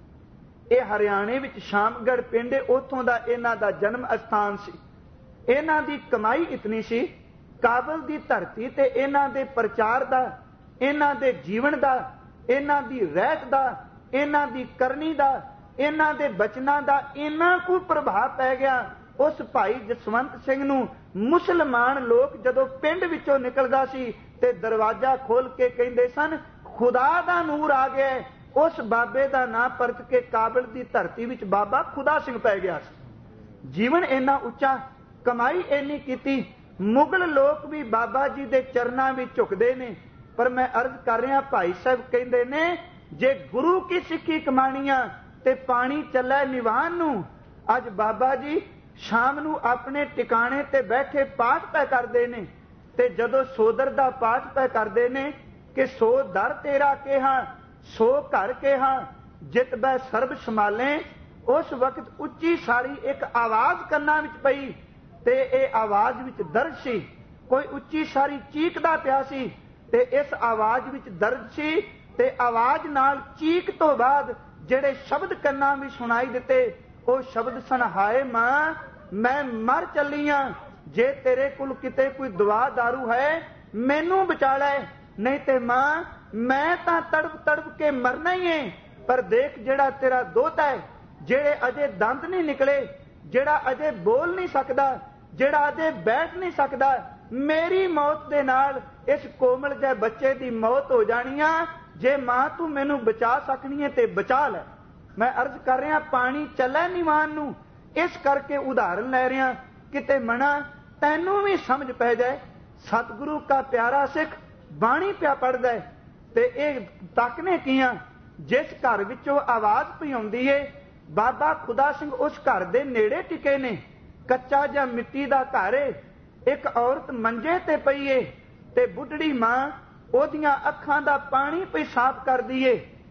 ਇਹ हरियाणे विच शामगढ़ पिंड, उथों दा इन्हां दा जन्म स्थान सी। इन्हां दी कमाई इतनी सी, काबल दी धरती ते इन्हां दे प्रचार दा, इन्हां दे जीवन दा, इन्हां दी रहत दा, इन्हां दी करनी दा, इन्हां दे बचनां दा इन्ना कोई प्रभाव पै गया। उस भाई जसवंत सिंह नूं मुसलमान लोग जदों पिंड विचों निकलदा सी ते दरवाजा खोल के कहंदे सन, खुदा दा नूर आ गया। उस बाबे दा नां परत के काबल दी धरती विच बाबा खुदा सिंह पै गया सी। जीवन इन्ना उच्चा, कमाई इन्नी कीती, मुगल लोग भी बाबा जी दे चरनां विच झुकदे ने। पर मैं अर्ज कर रहा, भाई साहब कहंदे ने, जे गुरु की सिक्खी कमाणियां ते पानी चलै निवान नूं। अज बाबा जी शाम नूं अपने टिकाणे ते बैठे पाठ पै करदे ने, ते जदों सोदर दा पाठ पै करदे ने कि सो दर तेरा केहा, सो घर केहा, जित बै सर्ब संभाले। उस वक्त उच्ची सारी एक आवाज कन्नां विच पई, ते इह आवाज विच दर्द सी। कोई उच्ची सारी चीकदा पिया सी, ते इस आवाज विच दर्द सी, ते आवाज नाल चीक तो बाद ਜਿਹੜੇ शब्द ਕੰਨਾਂ भी सुनाई दिते, ਉਹ शब्द सन, हाय मां मैं मर ਚੱਲੀ ਆਂ, जे तेरे कोल किते कोई दवा दारू है मैनू बचा लै, नहीं ते मां मैं तां तड़प तड़प के मरना ही है। पर देख जेड़ा तेरा दोता है, जेड़े अजे दंद नहीं निकले, जेड़ा अजे बोल नहीं सकदा, जेड़ा अजे बैठ नहीं सकदा, मेरी मौत दे नाल इस कोमल जे बच्चे दी मौत हो जानी आ। जे मां तू मैनू बचा सकनी है ते बचा लै। मैं अर्ज कर रहा, पानी चलै निवान नू, इस करके उदाहरण ले रहा, किते मना तैनू भी समझ पै जाए। सतगुरु का प्यारा सिख बाणी पिया पढ़दा है, ते इह तकने कियां, जिस घर विचों आवाज पई आउंदी है, बाबा खुदा सिंह उस घर दे नेड़े टिके ने। कच्चा जा मिट्टी दा घर है, एक औरत मंजे ते पई है, ते बुढ़ड़ी मां ओदियां अखां दा पानी पेशाब करदी है।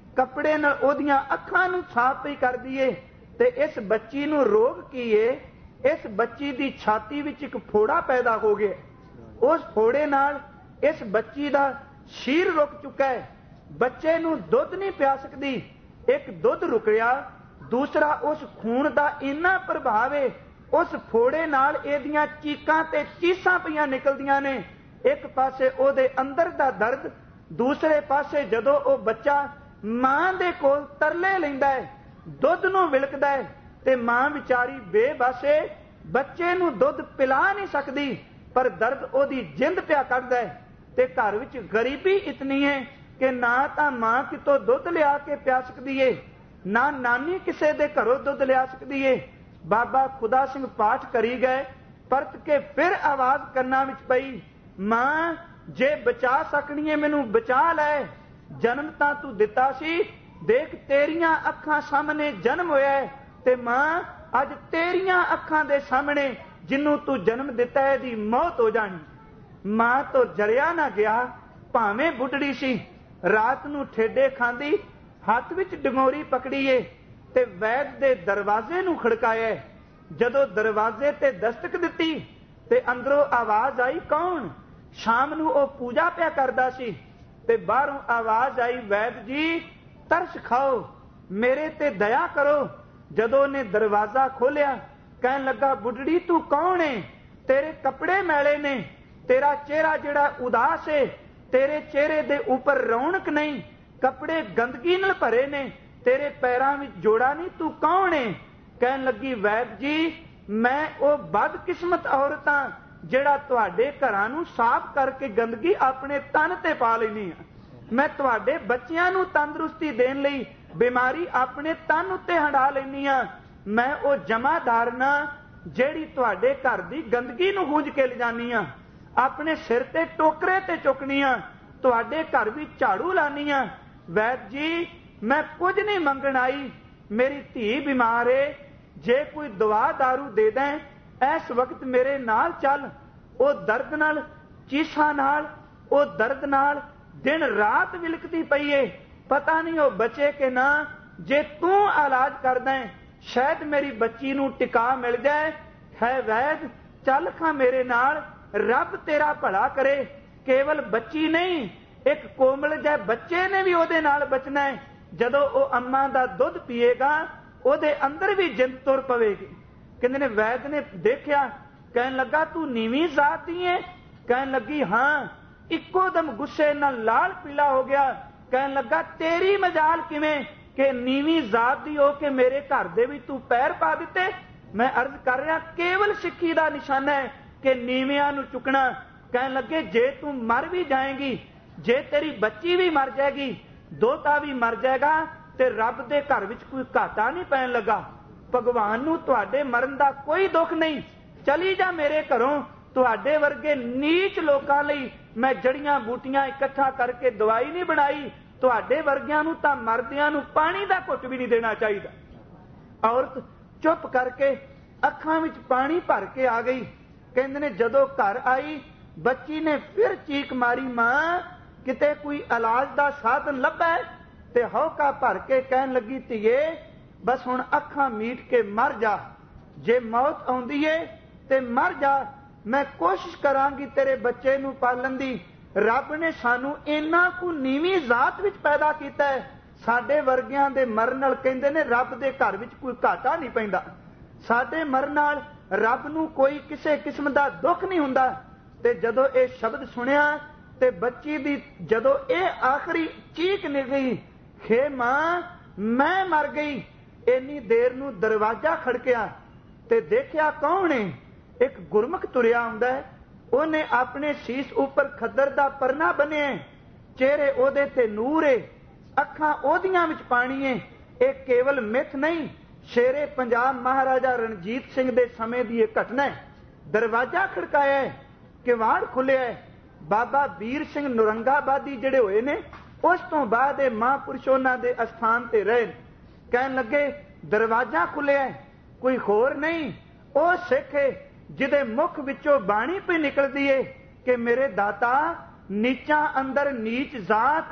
कपड़े नाल ओदियां अखां नूं साफ पई करदी ए ते इस बच्ची नूं रोग की है। इस बच्ची दी छाती विच एक फोड़ा पैदा हो गया। उस फोड़े नाल इस बच्ची दा शीर रुक चुका है। बच्चे नूं दुध नहीं पिया सकदी। एक दुध रुकिया, दूसरा उस खून दा इन्ना प्रभाव है उस फोड़े नाल इहदियां चीकां ते चीसां पईयां निकलदियां ने। एक पासे ओहदे अंदर दा दर्द, दूसरे पासे जदों ओ बच्चा मां दे कोल तरले लैंदा है, दुध नूं विलकदा है ते मां विचारी बेबसे बच्चे नूं दुध पिला नहीं सकदी, पर दर्द ओहदी जिंद पिया कढदा है। ते घर विच गरीबी इतनी है कि ना तां मां कितों दुध लिया के पिया सकदी है, ना नानी किसे दे घरों दुध लिया सकदी है। बाबा खुदा सिंह पाठ करी गए, परत के फिर आवाज करना विच पई, मां जे बचा सकनी है मैनू बचा लै। जन्म तां तू दिता सी, देख तेरियां अखां सामने जन्म होया है, ते मां अज तेरियां अखां दे सामने जिन्नू तू जन्म दिता है दी मौत हो जानी। मां तो जरिया ना गया, भावें बुढ़ड़ी सी, रात नू ठेडे खांदी, हथ विच डंगोरी पकड़ी है ते वैद दे दरवाजे नू खड़काया। जदों दरवाजे ते दस्तक दिती ते अंदरों आवाज आई, कौन? शाम नू ओ पूजा पिया करदा सी ते बाहरों आवाज आई, वैद जी तरस खाओ, मेरे ते दया करो। जदों ने दरवाजा खोलिया, कहन लगा, बुढ़ड़ी तू कौन है? तेरे कपड़े मैले ने, तेरा चेहरा जिहड़ा उदास है, तेरे चेहरे दे ऊपर रौनक नहीं, कपड़े गंदगी नाल भरे ने, तेरे पैरां विच जोड़ा नहीं, तू कौन है? कहन लगी, वैद जी मैं ओ बदकिस्मत औरत हां जिहड़ा तुहाडे घरां नूं साफ करके गंदगी अपने तन ते पा लैनी आ। मैं तुहाडे बच्चियां नूं तंदुरुस्ती देण लई बीमारी अपने तन उत्ते हंडा लैनी आ। मैं ओ जमादार ना जिहड़ी तुहाडे घर दी गंदगी नूं गूंज के लिजानी आ, अपने सिर ते टोकरे ते चुकनी आ, तुहाडे घर भी झाड़ू लानी आ। वैद जी मैं कुछ नहीं मंगण आई, मेरी धी बीमार है, जे कोई दवा दारू दे दें, इस वक्त मेरे नाल चल। ओ दर्द नाल, चीसां नाल, ओ दर्द नाल दिन रात विलकती पई है, पता नहीं वो बचे कि ना। जे तू इलाज कर दें, शायद मेरी बच्ची नूं टिका मिल जाए। है वैद चल खां मेरे नाल, रब तेरा भला करे। केवल बच्ची नहीं, एक कोमल जै बच्चे ने भी ओहदे नाल बचना है। जदों ओ अम्मा दा दुध पीएगा, ओहदे अंदर भी जिंद तुर पवेगी। कहंदे ने वैद ने देखिया, कहन लगा तू नीवी जात दी है? कहन लगी हाँ। इक्को दम गुस्से नाल लाल पीला हो गया। कहन लगा तेरी मजाल किवें कि नीवी जात दी हो के मेरे घर दे भी तू पैर पा दिते। मैं अर्ज कर रहा, केवल सिक्खी दा निशाना है कि नीवियां नूं चुकना। कहन लगे जे तू मर भी जाएगी, जे तेरी बच्ची भी मर जाएगी, दोता भी मर जाएगा, ते रब दे घर विच कोई घाटा नहीं पैन लगा। भगवान नूं तुहाडे मरण दा कोई दुख नहीं, चली जा मेरे घरों। तुहाडे वर्गे नीच लोकां लई मैं जड़ियां बूटियां इकट्ठा करके दवाई नहीं बनाई। तुहाडे वर्गियां नूं तां मरदियां नूं पानी दा घुट भी नहीं देना चाहिदा। औरत चुप करके अखां विच पानी भर के आ गई। कहंदे ने जदों घर आई, बच्ची ने फिर चीक मारी, मां किते कोई इलाज दा साधन लभा है? ते हौका भर के कहन लगी, धीए बस हुण अखां मीट के मर जा। जे मौत आउंदी है ते मर जा, मैं कोशिश करांगी तेरे बच्चे नूं पालन दी। रब ने सानू इन्ना को नीवी जात विच पैदा कीता है, साडे वर्गियां दे मरण नाल कहंदे ने रब दे घर विच कोई घाटा नहीं पैंदा। साडे मरण नाल रब नूं कोई किसे किस्म दा दुख नहीं हुंदा। ते जदों ये शब्द सुनिया ते बच्ची दी जदों ये आखिरी चीक निकली, हे मां मैं मर गई। इन्नी देर नूं दरवाजा खड़किया ते देखिया कौन है? एक गुरमुख तुरिया आउंदा है। उन्हें अपने शीश उपर खद्दर दा परना बने, चेहरे ओदे ते नूर है, अखां ओदियां विच पानी है। एक केवल मिथ नहीं, शेरे पंजाब महाराजा रणजीत सिंह दे समय दी यह घटना है। दरवाजा खड़काया है, किवाड़ खुलिया है। बाबा वीर सिंह नौरंगाबादी जिहड़े होए ने, उस तो बाद महापुरुष उन्हां दे अस्थान ते रहे। कहन लगे दरवाजा खुलिया है, कोई होर नहीं, ओ सिख है जिदे मुख विचों बाणी पे निकलदी है कि मेरे दाता नीचा अंदर नीच जात,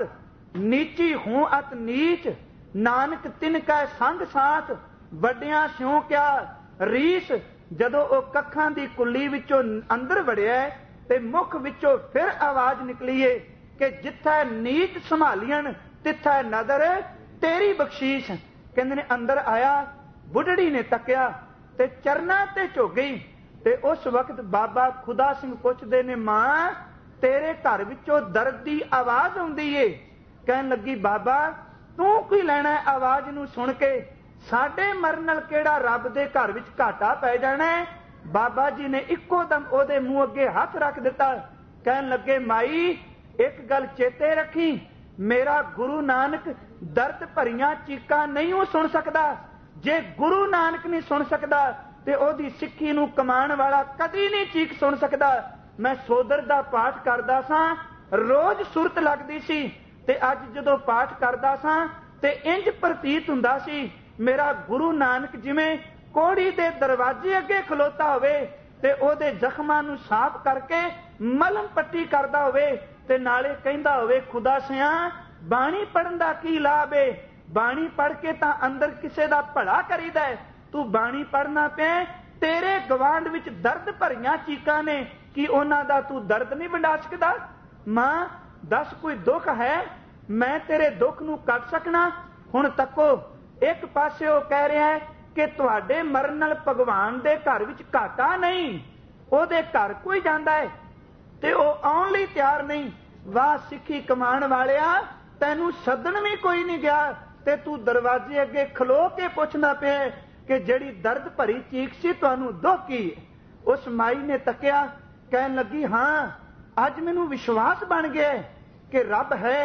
नीची हूं अत नीच, नानक तिनका संग साथ, वड्डियां स्यों क्या रीस। जदों ओ कखां दी कुल्ली विचों अंदर वड़िया ते मुख विचों फिर आवाज निकली है कि जिथे नीच संभालियन तिथे नदर तेरी बख्शीश। कहंदे ने अंदर आया, बुढ़ड़ी ने तकिया ते चरना ते झुक गई। ते उस वक्त बाबा खुदा सिंह पुछदे ने, मां तेरे घर विचों दर्द दी आवाज आउंदी है। कहन लगी, बाबा तू की लेना आवाज नूं सुन के, साडे मरन नाल किहड़ा रब दे घर विच घाटा पै जाना है। बाबा जी ने इक्को दम ओदे मूंह अगे हथ रख दिता। कहन लगे, माई एक गल चेते रखी, मेरा गुरु नानक दर्द भरियां चीकां नहीं हो सुन सकदा। जे गुरु नानक नहीं सुन सकदा ते ओदी सिੱਖੀ ਨੂੰ कमाण वाला कदी नहीं चीक सुन सकदा। मैं सोदर दा पाठ करदा सां, रोज सुरत लगदी सी ते अज जदों पाठ करदा सां ते इंज प्रतीत हुंदा सी मेरा गुरु नानक जिवें कोड़ी दे दरवाजे अगे खलोता होवे ते ओदे जख्मां नूं साफ करके मलम पट्टी करदा होवे ते नाले कहंदा होवे, खुदा सिया बाणी पढ़न दा की लाभ है, बाणी पढ़ के तां अंदर किसे दा भला करीदा है, तू बाणी पढ़ना पे तेरे गवांड विच दर्द भरियां चीकां ने, कि उन्हां दा तू दर्द नहीं वंडा सकदा। मां दस कोई दुख है, मैं तेरे दुख नूं कट सकना। हुण तक्को, एक पासे वो कह रहा है कि तुहाडे मरन नाल भगवान दे घर विच घाटा नहीं, ओदे घर कोई जांदा है ते ओ आउण लई तैयार नहीं। वाह सिੱਖੀ कमाण वालिया, तैनूं सदन भी कोई नहीं गया ते तू दरवाजे अगे खलो के पुछदा पिया कि जिहड़ी दर्द भरी चीख सी तुहानूं दुख की। उस माई ने तकिया, कहन लगी, हाँ अज मैनूं विश्वास बन गया कि रब है,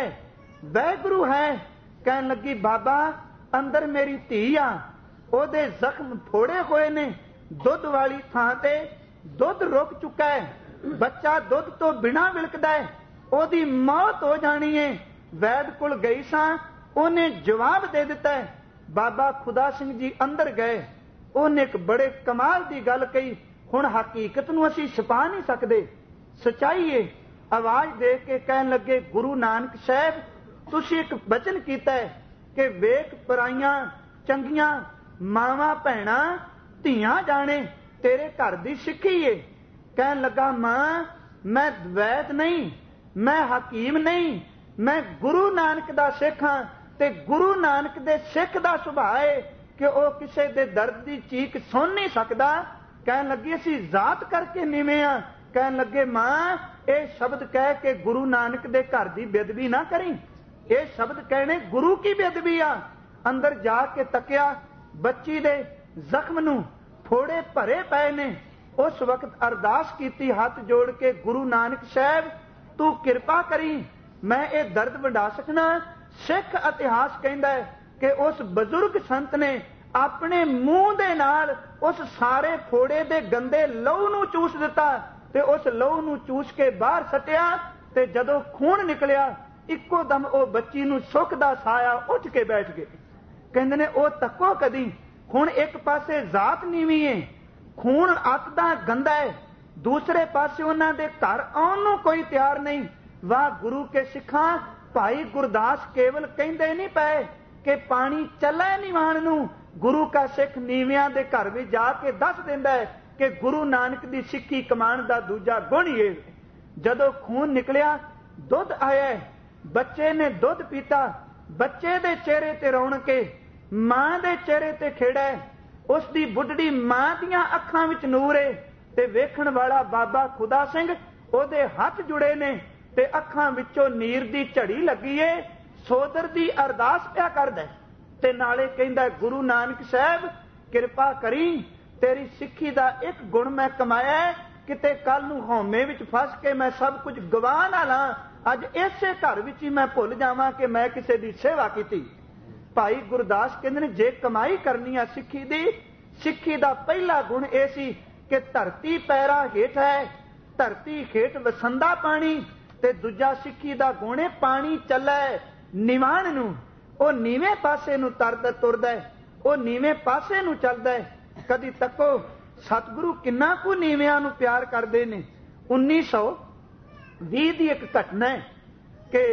वैगुरु है। कहन लगी, बाबा अंदर मेरी धी आ, ओदे जख्म फोड़े होए ने, दुध वाली थां ते दुध रुक चुका है, बच्चा दुध तो बिना विलकदा है, ओदी मौत हो जानी है। वैद कोल गई सां, ओने जवाब दे दिता है। बाबा खुदा सिंह जी अंदर गए, ओने एक बड़े कमाल की गल कही। हुण हकीकत नूं असीं छुपा नहीं सकदे, सच्चाई है। आवाज दे के कहन लगे, गुरु नानक साहब तुसीं एक वचन कीता है कि वेख पराइयां चंगियां मावां भैणां धीआं जाने तेरे घर दी सिੱਖੀ है। कहन लगा, मां मैं वैद नहीं, मैं हकीम नहीं, मैं गुरु नानक दा सिੱਖ हां ते गुरु नानक दे सिੱਖ दा सुभाਅ है कि वह किसी दे दर्द दी चीख सुन नहीं सकदा। कहन लगी, असीं जात करके नीवें आ। कहन लगे, मां ये शब्द कह के गुरु नानक दे घर दी बेदबी ना करी, ये शब्द कहने गुरु की बेदबी आ। अंदर जाके तकिया, बच्ची दे जख्म नूं फोड़े भरे पए ने। उस वक्त अरदास कीती हाथ जोड़ के, गुरु नानक साहब तू किरपा करी, मैं ये दर्द वंडा सकना। सिख इतिहास कहता है कि उस बजुर्ग संत ने अपने मुंह दे नाल उस सारे फोड़े दे गंदे लहू नूं चूस दिता ते उस लहू नूं चूस के बाहर सटिया ते जदों खून निकलिया इक्को दम ओ बच्ची नूं सुख दा साया उठ के बैठ गए। कहंदे ने ओ तक्को कदी, हुण एक पासे जात नीवी है, खून अत दा गंदा है, दूसरे पासे उन्हां दे घर आउण नूं कोई तैयार नहीं। वाह गुरु के सिखां, भाई गुरदास केवल कहंदे नहीं पए कि पानी चले निवाण नूं, गुरु का सिख नीवियां दे घर भी जाके दस दिंदा है कि गुरु नानक दी सिੱਖੀ कमाण दा दूजा गुण ही है। जदों खून निकलिया दुध आया, बच्चे ने दुध पीता, बच्चे दे चेहरे ते रौनक है, मां दे चेहरे ते खेड़ा है, उसदी बुढ़ड़ी मां दियां अखां विच नूर है ते वेखण वाला बाबा खुदा सिंह ओदे हथ जुड़े ने ते अखां विचों नीर दी झड़ी लगी है। सोदर दी अरदास पिया करदा ते नाले कहंदा, गुरु नानक साहब किरपा करी, तेरी सिੱਖੀ दा एक गुण मैं कमाया है, किते कल नूं हौमे विच फस के मैं सब कुछ गवा ना ला, अज इसे घर विच ही मैं भुल जावां कि मैं किसे दी सेवा कीती। भाई गुरदास कहंदे ने, जे कमाई करनी है सिੱਖੀ दी, सिੱਖੀ दा पहला गुण यह सी कि धरती पैरा हेठ है, धरती हेठ वसंदा पानी, ते दूजा सिੱਖੀ दा गुण है पानी चले निवाण नूं, ओ नीवें पासे नूं तरदा तुरदा है, ओ नीवें पासे नूं चलदा है। कदी तको सतगुरु किन्ना कु नीवियां नूं प्यार करदे ने। उन्नीस सौ भी दी एक घटना है कि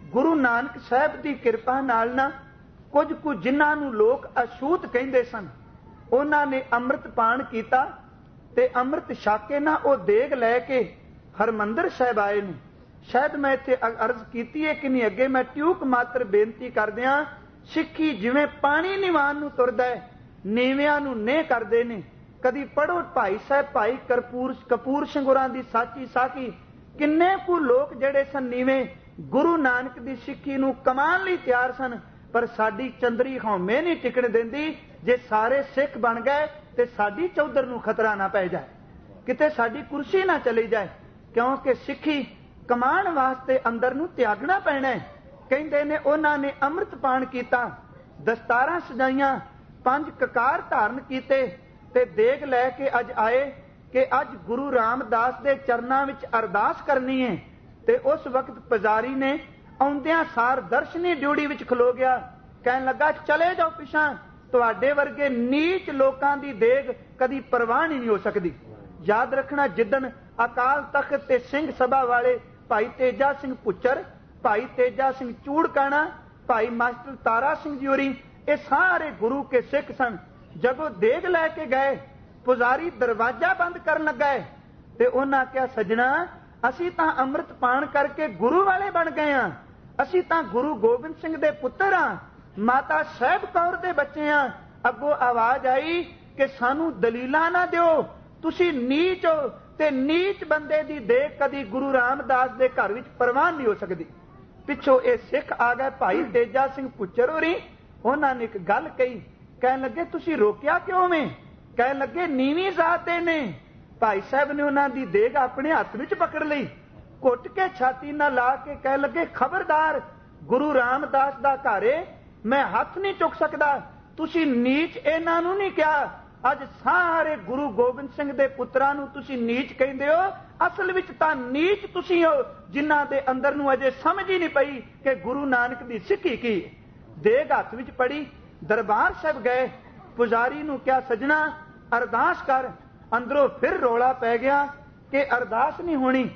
ਗੁਰੂ ਨਾਨਕ ਸਾਹਿਬ ਦੀ ਕਿਰਪਾ ਨਾਲ ਨਾ ਕੁਝ ਕੁ ਜਿਨ੍ਹਾਂ ਨੂੰ ਲੋਕ ਅਛੂਤ ਕਹਿੰਦੇ ਸਨ, ਉਹਨਾਂ ਨੇ ਅੰਮ੍ਰਿਤ ਪਾਨ ਕੀਤਾ ਤੇ ਅੰਮ੍ਰਿਤ ਛਕ ਕੇ ਨਾ ਉਹ ਦੇਗ ਲੈ ਕੇ ਹਰਮੰਦਰ ਸਾਹਿਬ ਆਏ ਨੇ। ਸ਼ਾਇਦ ਮੈਂ ਇੱਥੇ ਅਰਜ਼ ਕੀਤੀ ਹੈ ਕਿ ਨਹੀਂ, ਅੱਗੇ ਮੈਂ ਟਿਊਕ ਮਾਤਰ ਬੇਨਤੀ ਕਰਦਿਆਂ, ਸਿੱਖੀ ਜਿਵੇਂ ਪਾਣੀ ਨਿਵਾਨ ਨੂੰ ਤੁਰਦਾ ਹੈ, ਨੀਵਿਆਂ ਨੂੰ ਨੇ ਕਰਦੇ ਨੇ। ਕਦੀ ਪੜੋ ਭਾਈ ਸਾਹਿਬ ਭਾਈ ਕਰਪੂਰ ਕਪੂਰ ਸਿੰਘ ਹੋਰਾਂ ਦੀ ਸਾਚੀ ਸਾਖੀ, ਕਿੰਨੇ ਕੁ ਲੋਕ ਜਿਹੜੇ ਸਨ ਨੀਵੇਂ ਗੁਰੂ ਨਾਨਕ ਦੀ ਸਿੱਖੀ ਨੂੰ ਕਮਾਉਣ ਲਈ ਤਿਆਰ ਸਨ, ਪਰ ਸਾਡੀ ਚੰਦਰੀ ਹਉਮੈ ਨਹੀਂ ਟਿਕਣ ਦਿੰਦੀ। ਜੇ ਸਾਰੇ ਸਿੱਖ ਬਣ ਗਏ ਤੇ ਸਾਡੀ ਚੌਧਰ ਨੂੰ ਖਤਰਾ ਨਾ ਪੈ ਜਾਏ, ਕਿਤੇ ਸਾਡੀ ਕੁਰਸੀ ਨਾ ਚਲੀ ਜਾਏ, ਕਿਉਂਕਿ ਸਿੱਖੀ ਕਮਾਉਣ ਵਾਸਤੇ ਅੰਦਰ ਨੂੰ ਤਿਆਗਣਾ ਪੈਣਾ ਹੈ। ਕਹਿੰਦੇ ਨੇ ਉਹਨਾਂ ਨੇ ਅੰਮ੍ਰਿਤ ਪਾਨ ਕੀਤਾ, ਦਸਤਾਰਾਂ ਸਜਾਈਆਂ, ਪੰਜ ਕਕਾਰ ਧਾਰਨ ਕੀਤੇ ਤੇ ਦੇਗ ਲੈ ਕੇ ਅੱਜ ਆਏ ਕਿ ਅੱਜ ਗੁਰੂ ਰਾਮਦਾਸ ਦੇ ਚਰਨਾਂ ਵਿੱਚ ਅਰਦਾਸ ਕਰਨੀ ਹੈ। ਤੇ ਉਸ ਵਕਤ ਪੁਜਾਰੀ ਨੇ ਆਉਂਦਿਆਂ ਸਾਰ ਦਰਸ਼ਨੀ ਡਿਊਟੀ ਵਿੱਚ ਖਲੋ ਗਿਆ, ਕਹਿਣ ਲੱਗਾ ਚਲੇ ਜਾਓ ਪਿਛਾਂ, ਤੁਹਾਡੇ ਵਰਗੇ ਨੀਚ ਲੋਕਾਂ ਦੀ ਦੇਗ ਕਦੀ ਪ੍ਰਵਾਨ ਹੀ ਨਹੀਂ ਹੋ ਸਕਦੀ। ਯਾਦ ਰੱਖਣਾ, ਜਿੱਦਣ ਅਕਾਲ ਤਖਤ ਤੇ ਸਿੰਘ ਸਭਾ ਵਾਲੇ ਭਾਈ ਤੇਜਾ ਸਿੰਘ ਪੁੱਚਰ, ਭਾਈ ਤੇਜਾ ਸਿੰਘ ਚੂੜਕਾਣਾ, ਭਾਈ ਮਾਸਟਰ ਤਾਰਾ ਸਿੰਘ ਜੀ ਹੋਰੀ, ਇਹ ਸਾਰੇ ਗੁਰੂ ਕੇ ਸਿੱਖ ਸਨ। ਜਦੋਂ ਦੇਗ ਲੈ ਕੇ ਗਏ, ਪੁਜਾਰੀ ਦਰਵਾਜ਼ਾ ਬੰਦ ਕਰਨ ਲੱਗਾ ਤੇ ਉਹਨਾਂ ਕਿਹਾ, ਸੱਜਣਾ ਅਸੀਂ ਤਾਂ ਅੰਮ੍ਰਿਤ ਪਾਨ ਕਰਕੇ ਗੁਰੂ ਵਾਲੇ ਬਣ ਗਏ ਹਾਂ, ਅਸੀਂ ਤਾਂ ਗੁਰੂ ਗੋਬਿੰਦ ਸਿੰਘ ਦੇ ਪੁੱਤਰ ਹਾਂ, ਮਾਤਾ ਸਾਹਿਬ ਕੌਰ ਦੇ ਬੱਚੇ ਹਾਂ। ਅੱਗੋਂ ਆਵਾਜ਼ ਆਈ ਕਿ ਸਾਨੂੰ ਦਲੀਲਾਂ ਨਾ ਦਿਓ, ਤੁਸੀਂ ਨੀਚ ਹੋ ਤੇ ਨੀਚ ਬੰਦੇ ਦੀ ਦੇਗ ਕਦੀ ਗੁਰੂ ਰਾਮਦਾਸ ਦੇ ਘਰ ਵਿੱਚ ਪ੍ਰਵਾਨ ਨਹੀਂ ਹੋ ਸਕਦੀ। ਪਿੱਛੋਂ ਇਹ ਸਿੱਖ ਆ ਗਏ ਭਾਈ ਤੇਜਾ ਸਿੰਘ ਪੁੱਚਰ ਹੋਰੀ, ਉਹਨਾਂ ਨੇ ਇੱਕ ਗੱਲ ਕਹੀ, ਕਹਿਣ ਲੱਗੇ ਤੁਸੀਂ ਰੋਕਿਆ ਕਿਉਂ ਵੇਂ? ਕਹਿਣ ਲੱਗੇ ਨੀਵੀਂ ਜ਼ਾਤ ਦੇ ਨੇ। ਭਾਈ ਸਾਹਿਬ ਨੇ ਉਹਨਾਂ ਦੀ ਦੇਗ ਆਪਣੇ ਹੱਥ ਵਿੱਚ ਪਕੜ ਲਈ, ਘੁੱਟ ਕੇ ਛਾਤੀ ਨਾਲ ਲਾ ਕੇ ਕਹਿਣ ਲੱਗੇ, ਖਬਰਦਾਰ, ਗੁਰੂ ਰਾਮਦਾਸ ਦਾ ਘਰ ਏ, ਮੈਂ ਹੱਥ ਨਹੀਂ ਚੁੱਕ ਸਕਦਾ। ਤੁਸੀਂ ਨੀਚ ਇਹਨਾਂ ਨੂੰ ਨਹੀਂ ਕਿਹਾ, ਅੱਜ ਸਾਰੇ ਗੁਰੂ ਗੋਬਿੰਦ ਸਿੰਘ ਦੇ ਪੁੱਤਰਾਂ ਨੂੰ ਤੁਸੀਂ ਨੀਚ ਕਹਿੰਦੇ ਹੋ। ਅਸਲ ਵਿੱਚ ਤਾਂ ਨੀਚ ਤੁਸੀਂ ਹੋ ਜਿਨ੍ਹਾਂ ਦੇ ਅੰਦਰ ਨੂੰ ਅਜੇ ਸਮਝ ਹੀ ਨਹੀਂ ਪਈ ਕਿ ਗੁਰੂ ਨਾਨਕ ਦੀ ਸਿੱਖੀ ਕੀ। ਦੇਗ ਹੱਥ ਵਿੱਚ ਪੜੀ, ਦਰਬਾਰ ਸਾਹਿਬ ਗਏ, ਪੁਜਾਰੀ ਨੂੰ ਕਿਹਾ, ਸੱਜਣਾ ਅਰਦਾਸ ਕਰ। ਅੰਦਰੋਂ ਫਿਰ ਰੌਲਾ ਪੈ ਗਿਆ ਕਿ ਅਰਦਾਸ ਨਹੀਂ ਹੋਣੀ,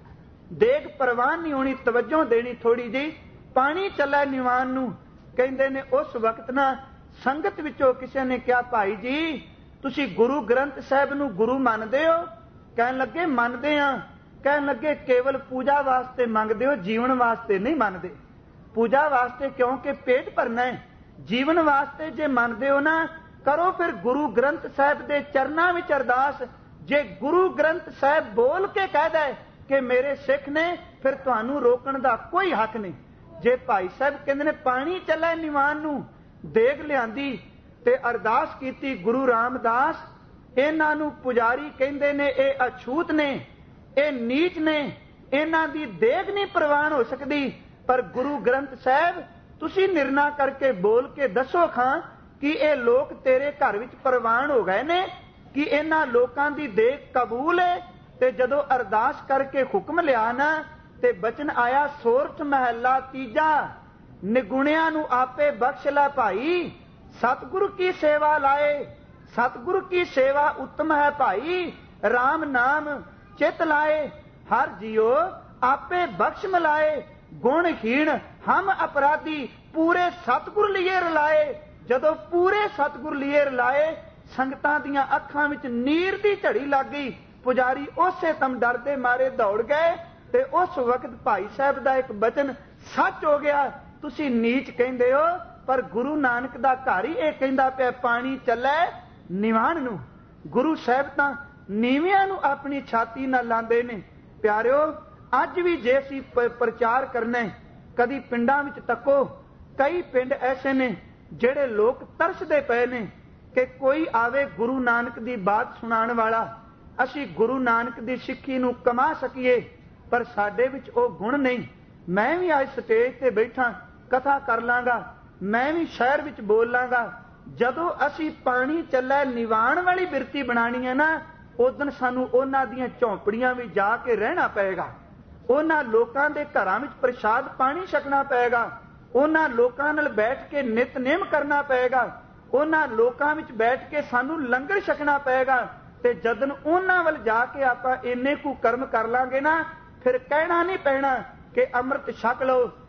ਦੇਗ ਪ੍ਰਵਾਨ ਨਹੀਂ ਹੋਣੀ, ਤਵੱਜੋ ਦੇਣੀ ਥੋੜੀ ਜਿਹੀ, ਪਾਣੀ ਚੱਲਾ ਨਿਵਾਨ ਨੂੰ। ਕਹਿੰਦੇ ਨੇ ਉਸ ਵਕਤ ਨਾ ਸੰਗਤ ਵਿੱਚੋਂ ਕਿਸੇ ਨੇ ਕਿਹਾ, ਭਾਈ ਜੀ ਤੁਸੀਂ ਗੁਰੂ ਗ੍ਰੰਥ ਸਾਹਿਬ ਨੂੰ ਗੁਰੂ ਮੰਨਦੇ ਹੋ? ਕਹਿਣ ਲੱਗੇ ਮੰਨਦੇ ਆ। ਕਹਿਣ ਲੱਗੇ ਕੇਵਲ ਪੂਜਾ ਵਾਸਤੇ ਮੰਗਦੇ ਹੋ, ਜੀਵਨ ਵਾਸਤੇ ਨਹੀਂ ਮੰਨਦੇ। ਪੂਜਾ ਵਾਸਤੇ ਕਿਉਂਕਿ ਪੇਟ ਭਰਨਾ ਹੈ, ਜੀਵਨ ਵਾਸਤੇ ਜੇ ਮੰਨਦੇ ਹੋ ਨਾ, ਕਰੋ ਫਿਰ ਗੁਰੂ ਗ੍ਰੰਥ ਸਾਹਿਬ ਦੇ ਚਰਨਾਂ ਵਿੱਚ ਅਰਦਾਸ। ਜੇ ਗੁਰੂ ਗ੍ਰੰਥ ਸਾਹਿਬ ਬੋਲ ਕੇ ਕਹਿਦਾ ਕਿ ਮੇਰੇ ਸਿੱਖ ਨੇ, ਫਿਰ ਤੁਹਾਨੂੰ ਰੋਕਣ ਦਾ ਕੋਈ ਹੱਕ ਨਹੀਂ। ਜੇ ਭਾਈ ਸਾਹਿਬ ਕਹਿੰਦੇ ਨੇ ਪਾਣੀ ਚੱਲੇ ਨਿਵਾਨ ਨੂੰ, ਦੇਗ ਲਿਆਂਦੀ ਤੇ ਅਰਦਾਸ ਕੀਤੀ, ਗੁਰੂ ਰਾਮਦਾਸ ਇਹਨਾਂ ਨੂੰ ਪੁਜਾਰੀ ਕਹਿੰਦੇ ਨੇ ਇਹ ਅਛੂਤ ਨੇ, ਇਹ ਨੀਚ ਨੇ, ਇਹਨਾਂ ਦੀ ਦੇਗ ਨਹੀਂ ਪ੍ਰਵਾਨ ਹੋ ਸਕਦੀ। ਪਰ ਗੁਰੂ ਗ੍ਰੰਥ ਸਾਹਿਬ ਤੁਸੀਂ ਨਿਰਣਾ ਕਰਕੇ ਬੋਲ ਕੇ ਦੱਸੋ ਖਾਂ ਕਿ ਇਹ ਲੋਕ ਤੇਰੇ ਘਰ ਵਿੱਚ ਪ੍ਰਵਾਨ ਹੋ ਗਏ ਨੇ, ਕਿ ਇਹਨਾਂ ਲੋਕਾਂ ਦੀ ਦੇਗ ਕਬੂਲ ਹੈ। ਤੇ ਜਦੋਂ ਅਰਦਾਸ ਕਰਕੇ ਹੁਕਮ ਲਿਆ ਨਾ, ਤੇ ਬਚਨ ਆਇਆ ਸੋਰਠ ਮਹੱਲਾ ਤੀਜਾ, ਨਿਗੁਣਿਆਂ ਨੂੰ ਆਪੇ ਬਖਸ਼ ਲੈ ਭਾਈ, ਸਤਿਗੁਰੂ ਕੀ ਸੇਵਾ ਲਾਏ। ਸਤਿਗੁਰੂ ਕੀ ਸੇਵਾ ਉੱਤਮ ਹੈ ਭਾਈ, ਰਾਮ ਨਾਮ ਚਿਤ ਲਾਏ। ਹਰ ਜੀਓ ਆਪੇ ਬਖਸ਼ ਮਿਲਾਏ, ਗੁਣਹੀਣ ਹਮ ਅਪਰਾਧੀ, ਪੂਰੇ ਸਤਿਗੁਰ ਲਿਏ ਰਲਾਏ। ਜਦੋਂ ਪੂਰੇ ਸਤਿਗੁਰ ਲਿਏ ਰਲਾਏ, ਸੰਗਤਾਂ ਦੀਆਂ ਅੱਖਾਂ ਵਿੱਚ ਨੀਰ ਦੀ ਝੜੀ ਲੱਗ ਗਈ। ਪੁਜਾਰੀ ਉਸੇ ਤਮ ਡਰਦੇ ਮਾਰੇ ਦੌੜ ਗਏ ਤੇ ਉਸ ਵਕਤ ਭਾਈ ਸਾਹਿਬ ਦਾ ਇੱਕ ਬਚਨ ਸੱਚ ਹੋ ਗਿਆ। ਤੁਸੀਂ ਨੀਚ ਕਹਿੰਦੇ ਹੋ, ਪਰ ਗੁਰੂ ਨਾਨਕ ਦਾ ਘਰ ਹੀ ਇਹ ਕਹਿੰਦਾ ਪਿਆ ਪਾਣੀ ਚੱਲੇ ਨਿਵਾਨ ਨੂੰ। ਗੁਰੂ ਸਾਹਿਬ ਤਾਂ ਨੀਵਿਆਂ ਨੂੰ ਆਪਣੀ ਛਾਤੀ ਨਾਲ ਲਾਉਂਦੇ ਨੇ। ਪਿਆਰਿਓ, ਅੱਜ ਵੀ ਜੇ ਅਸੀਂ ਪ੍ਰਚਾਰ ਕਰਨਾ, ਕਦੀ ਪਿੰਡਾਂ ਵਿੱਚ ਤੱਕੋ, ਕਈ ਪਿੰਡ ਐਸੇ ਨੇ ਜਿਹੜੇ ਲੋਕ ਤਰਸਦੇ ਪਏ ਨੇ ਕਿ ਕੋਈ ਆਵੇ ਗੁਰੂ ਨਾਨਕ ਦੀ ਬਾਤ ਸੁਣਾਉਣ ਵਾਲਾ, ਅਸੀਂ ਗੁਰੂ ਨਾਨਕ ਦੀ ਸਿੱਖੀ ਨੂੰ ਕਮਾ ਸਕੀਏ, ਪਰ ਸਾਡੇ ਵਿੱਚ ਉਹ ਗੁਣ ਨਹੀਂ। ਮੈਂ ਵੀ ਅੱਜ ਸਟੇਜ ਤੇ ਬੈਠਾ ਕਥਾ ਕਰ ਲਾਂਗਾ, ਮੈਂ ਵੀ ਸ਼ਹਿਰ ਵਿੱਚ ਬੋਲ ਲਾਂਗਾ। ਜਦੋਂ ਅਸੀਂ ਪਾਣੀ ਚੱਲੇ ਨਿਵਾਣ ਵਾਲੀ ਬਿਰਤੀ ਬਣਾਣੀ ਹੈ ਨਾ, ਉਦੋਂ ਸਾਨੂੰ ਉਹਨਾਂ ਦੀਆਂ ਝੌਂਪੜੀਆਂ ਵਿੱਚ ਜਾ ਕੇ ਰਹਿਣਾ ਪਏਗਾ, ਉਹਨਾਂ ਲੋਕਾਂ ਦੇ ਘਰਾਂ ਵਿੱਚ ਪ੍ਰਸ਼ਾਦ ਪਾਣੀ ਛਕਣਾ ਪਏਗਾ, ਉਹਨਾਂ ਲੋਕਾਂ ਨਾਲ ਬੈਠ ਕੇ ਨਿਤਨੇਮ ਕਰਨਾ ਪਏਗਾ, ਉਹਨਾਂ ਲੋਕਾਂ ਵਿੱਚ ਬੈਠ ਕੇ ਸਾਨੂੰ ਲੰਗਰ ਛਕਣਾ ਪਏਗਾ। ਤੇ ਜਦੋਂ ਉਹਨਾਂ ਵੱਲ ਜਾ ਕੇ ਆਪਾਂ ਇੰਨੇ ਕੁ ਕਰਮ ਕਰ ਲਾਂਗੇ ਨਾ, ਫਿਰ ਕਹਿਣਾ ਨਹੀਂ ਪੈਣਾ ਕਿ ਅੰਮ੍ਰਿਤ ਛਕ ਲਓ,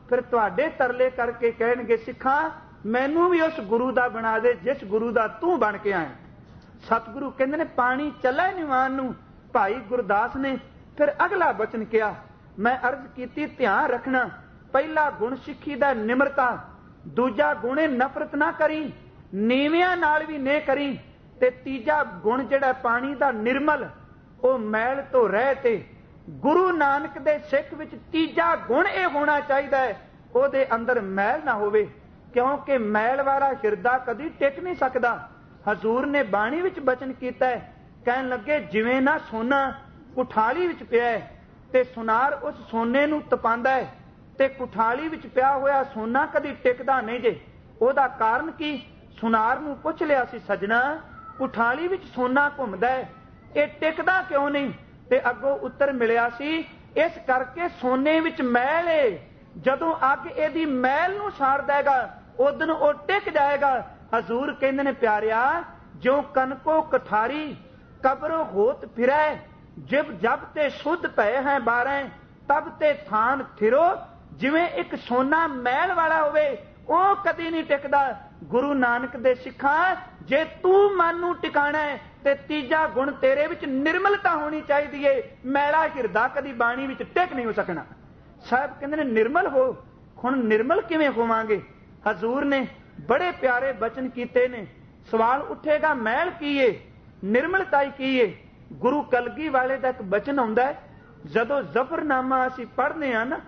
फिर तुहाडे तरले करके कहणगे सिखा मैनू भी उस गुरु दा बना दे जिस गुरु दा तू बन के आए। सतगुरु कहंदे ने पानी चला निवान नू। भाई गुरदास ने फिर अगला बचन किया, मैं अर्ज कीती ध्यान रखना, पहला गुण सिੱਖੀ ਦਾ ਨਿਮਰਤਾ, दूजा गुण नफरत ना करी, नीवियां नाल भी नहीं करी, ते तीजा गुण जिहड़ा पानी दा निर्मल ਉਹ मैल तो रहते। गुरु नानक दे सिख विच तीजा गुण यह होना चाहिए है ਉਹਦੇ अंदर मैल ना होवे, क्योंकि मैल वाला हिरदा कदी टिक नहीं सकता। हजूर ने बाणी विच बचन कीता है, कहन लगे जिवें ना सोना कुठाली विच पिया है ते सुनार उस सोने नूं तपांदा है, ते कुठाली विच पिया होया सोना कदी टिकदा नहीं जे। ਉਹਦਾ कारण की सुनार नूं पुछ लिया सी, सजना कुठाली विच सोना घुमदा है, ਇਹ टिकदा क्यों नहीं? ते अगों उत्तर मिलिया सी, इस करके सोने विच मैल है, जदों अग इहदी मैल नूं साड़ देगा उदन वो टिक जाएगा। हजूर कहंदे ने प्यारिया, जो कनको कठारी कब्रों होत फिरै, जिब जब ते शुद्ध पए हैं बारह, तब ते थान थिरो। जिवें एक सोना मैल वाला होवे ਉਹ कदी नहीं टिकदा। गुरु नानक दे सिखा जे तू मन नूं टिकाणा है ते तीजा गुण तेरे विच निर्मलता होनी चाहिए है। मैला हिरदा कदी बाणी विच टिक नहीं हो सकना। साहब कहंदे ने निर्मल हो, हुण निर्मल किवें होवांगे? हजूर ने बड़े प्यारे बचन कीते ने। सवाल उठेगा मैल की है, निर्मलता की है? गुरु कलगी वाले दा एक बचन आउंदा है, जदों जफरनामा असीं पढ़दे हां ना,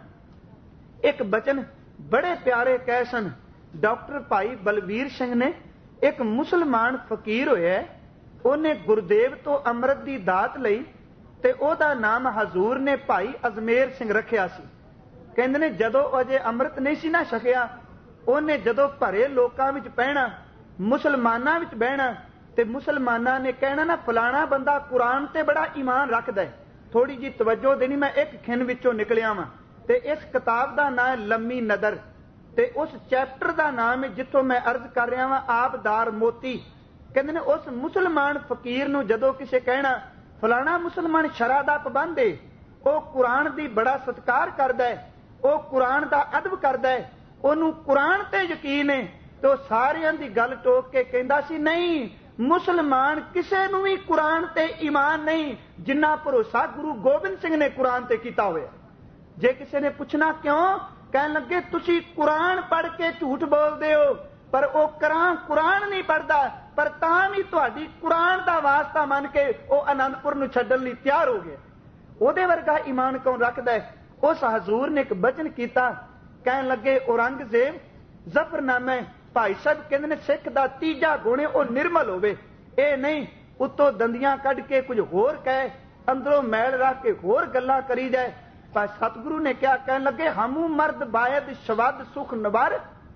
एक बचन बड़े प्यारे कह सन। डॉक्टर भाई बलवीर सिंह ने एक मुसलमान फकीर होया, उन्हें गुरदेव तो अमृत की दात लई ते ओदा नाम हजूर ने भाई अजमेर सिंह रखिया सी। कहंदे ने जदों अजे अमृत नहीं सी ना छकिया, उन्हें जदों भरे लोकां विच बहना, मुसलमानां विच बहना, ते मुसलमानां ने कहना ना फलाना बंदा कुरान ते बड़ा ईमान रखदा है, थोड़ी जी तवज्जो देनी, मैं एक खिन विचों निकलिया वां। ते इस किताब का नाम है लम्मी नदर, ते उस चैप्टर का नाम है जिथों मैं अर्ज कर रहा वां आबदार मोती। कहंदे ने उस मुसलमान फकीर नूं जदों किसे कहना फलाना मुसलमान शरा दा पाबंद है, वो कुरान दी बड़ा सत्कार करदा है, वो कुरान दा अदब करदा है, ओनूं कुरान ते यकीन है, तो सारियां दी गल टोक के कहंदा सी नहीं, मुसलमान किसे नूं भी कुरान ते ईमान नहीं जिन्ना भरोसा गुरु गोबिंद सिंह ने कुरान ते कीता होया। जे किसी ने पूछना क्यों, कहन लगे तुसी कुरान पढ़ के झूठ बोलते हो, पर वो कुरान कुरान नहीं पढ़ता, पर तां भी तुहाडी कुरान का वास्ता मन के वो आनंदपुर नूं छड्डण लई तैयार हो गया। ओदे वर्गा ईमान कौन रखदा है? उस हजूर ने एक बचन कीता, कहन लगे औरंगजेब जफरनामे भाई साहब कहंदे ने सिख दा तीजा गुण वो निर्मल होवे, ये नहीं उत्तों दंदियां कढ के कुछ होर कहे, अंदरों मैल रख के होर गल्लां करी जाए। पर सतगुरु ने क्या कहन लगे, हमू मर्द बायद शवद सुख नवर।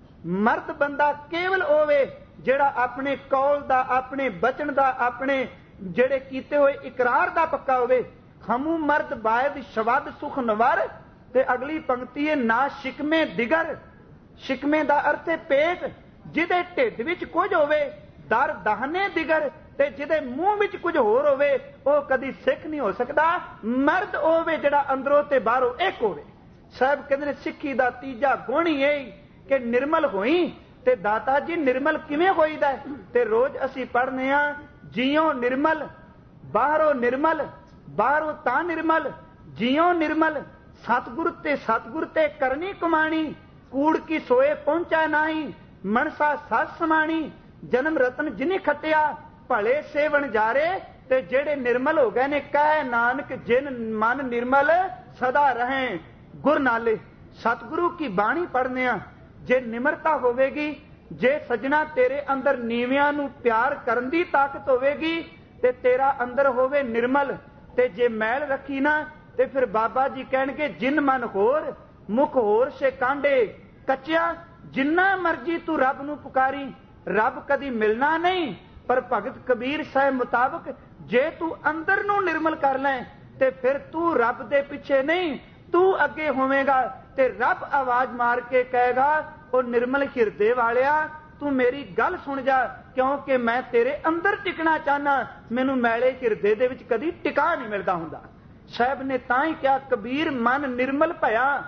मर्द बंदा केवल होवे जेड़ा अपने कौल दा, अपने बचन दा, अपने जेड़े कीते हुए इकरार दा पक्का होवे। हमू मर्द बायद शवद सुख नवर। ते अगली पंक्ति है ना शिकमे दिगर। शिकमे दा अर्थ है पेट, जिदे ढिड विच कुछ होवे दर दाहने दिगर, ते जिदे मूंह विच कुछ होर होवे वो कदी सिख नहीं हो सकता। मर्द होवे जेड़ा अंदरों ते बाहरों एक होवे। साहब कहंदे ने सिक्खी दा तीजा गुण ही है कि निर्मल होई। ते दाता जी निर्मल किवें होईदा है? ते रोज असी पढ़ने आ जियो निर्मल बाहरों निर्मल, बाहरों ता निर्मल जियो निर्मल। सतगुर ते सतगुर ते करनी कमाणी, कूड़ की सोए पहुंचा नाही, मनसा सस समाणी। जन्म रतन जिनी खटिया भले सेवन जारे, ते जेड़े निर्मल हो गए ने कह नानक जिन मन निर्मल सदा रहें गुर नाले। सतगुरु की बाणी पढ़ने आ, जे निमरता होवेगी, जे सजना तेरे अंदर नीवियां नूं प्यार करन दी ताकत होवेगी, ते तेरा अंदर होवे निर्मल, ते जे मैल रखी ना ते फिर बाबा जी कहणगे जिन मन होर मुख होर से कांडे। कच्चिया जिन्ना मर्जी तू रब नूं पुकारी, रब कदी मिलना नहीं। पर भगत कबीर साहब मुताबिक जे तू अंदर नूं निर्मल कर लें ते फिर तू रब दे पिछे नहीं, तू अगे होवेगा। ते रब आवाज मार के कहेगा ओ निर्मल हिरदे वालिया तू मेरी गल सुन जा, क्योंकि मैं तेरे अंदर टिकना चाहना, मैनू मैले हिरदे दे विच कदी टिका नहीं मिलता हुंदा। साहब ने तां ही क्या कबीर मन निर्मल भया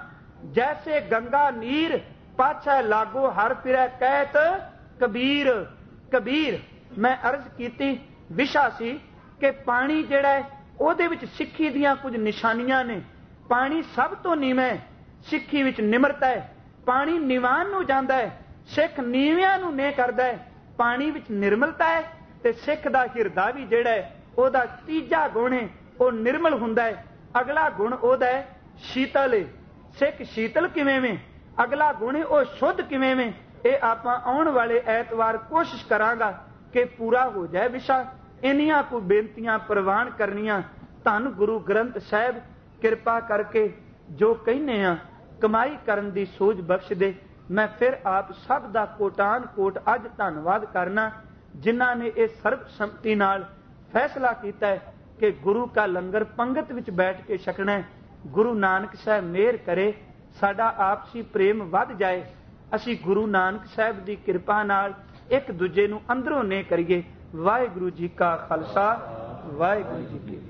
जैसे गंगा नीर पाछै लागो हर फिरै कहत कबीर। कबीर मैं अर्ज कीती विशा सी कि पानी जिहड़ा है ਉਹਦੇ ਵਿੱਚ ਸਿੱਖੀ ਦੀਆਂ ਕੁਝ ਨਿਸ਼ਾਨੀਆਂ ਨੇ। ਪਾਣੀ ਸਭ ਤੋਂ ਨੀਵਾਂ ਹੈ, ਸਿੱਖੀ ਵਿੱਚ ਨਿਮਰਤਾ ਹੈ। ਪਾਣੀ ਨਿਵਾਨ ਨੂੰ ਜਾਂਦਾ ਹੈ, ਸਿੱਖ ਨੀਵਿਆਂ ਨੂੰ ਨੇ ਕਰਦਾ ਹੈ। ਪਾਣੀ ਵਿੱਚ ਨਿਰਮਲਤਾ ਹੈ ਤੇ ਸਿੱਖ ਦਾ ਹਿਰਦਾ ਵੀ ਜਿਹੜਾ ਹੈ ਉਹਦਾ ਤੀਜਾ ਗੁਣ ਹੈ ਉਹ ਨਿਰਮਲ ਹੁੰਦਾ ਹੈ। ਅਗਲਾ ਗੁਣ ਉਹਦਾ ਹੈ ਸ਼ੀਤਲ ਹੈ। ਸਿੱਖ ਸ਼ੀਤਲ ਕਿਵੇਂ ਵੇਂ, ਅਗਲਾ ਗੁਣ ਹੈ ਉਹ ਸ਼ੁੱਧ ਕਿਵੇਂ ਵੇਂ, ਇਹ ਆਪਾਂ ਆਉਣ ਵਾਲੇ ਐਤਵਾਰ ਕੋਸ਼ਿਸ਼ ਕਰਾਂਗਾ ਕਿ ਪੂਰਾ ਹੋ ਜਾਏ ਵਿਸ਼ਾ। ਇੰਨੀਆਂ ਕੁ ਬੇਨਤੀਆਂ ਪ੍ਰਵਾਨ ਕਰਨੀਆਂ। ਧੰਨ ਗੁਰੂ ਗ੍ਰੰਥ ਸਾਹਿਬ ਕਿਰਪਾ ਕਰਕੇ ਜੋ ਕਹਿੰਦੇ ਆ ਕਮਾਈ ਕਰਨ ਦੀ ਸੋਝ ਬਖਸ਼ ਦੇ। ਮੈਂ ਫਿਰ ਆਪ ਸਭ ਦਾ ਕੋਟਾਨ ਕੋਟ ਅੱਜ ਧੰਨਵਾਦ ਕਰਨਾ ਜਿਨ੍ਹਾਂ ਨੇ ਇਹ ਸਰਬਸੰਮਤੀ ਨਾਲ ਫੈਸਲਾ ਕੀਤਾ ਹੈ ਕਿ ਗੁਰੂ ਕਾ ਲੰਗਰ ਪੰਗਤ ਵਿੱਚ ਬੈਠ ਕੇ ਛਕਣਾ ਹੈ। ਗੁਰੂ ਨਾਨਕ ਸਾਹਿਬ ਮਿਹਰ ਕਰੇ ਸਾਡਾ ਆਪਸੀ ਪ੍ਰੇਮ ਵੱਧ ਜਾਏ, ਅਸੀਂ ਗੁਰੂ ਨਾਨਕ ਸਾਹਿਬ ਦੀ ਕਿਰਪਾ ਨਾਲ ਇੱਕ ਦੂਜੇ ਨੂੰ ਅੰਦਰੋਂ ਨੇ ਕਰੀਏ। ਵਾਹਿਗੁਰੂ ਜੀ ਕਾ ਖਾਲਸਾ, ਵਾਹਿਗੁਰੂ ਜੀ ਕੀ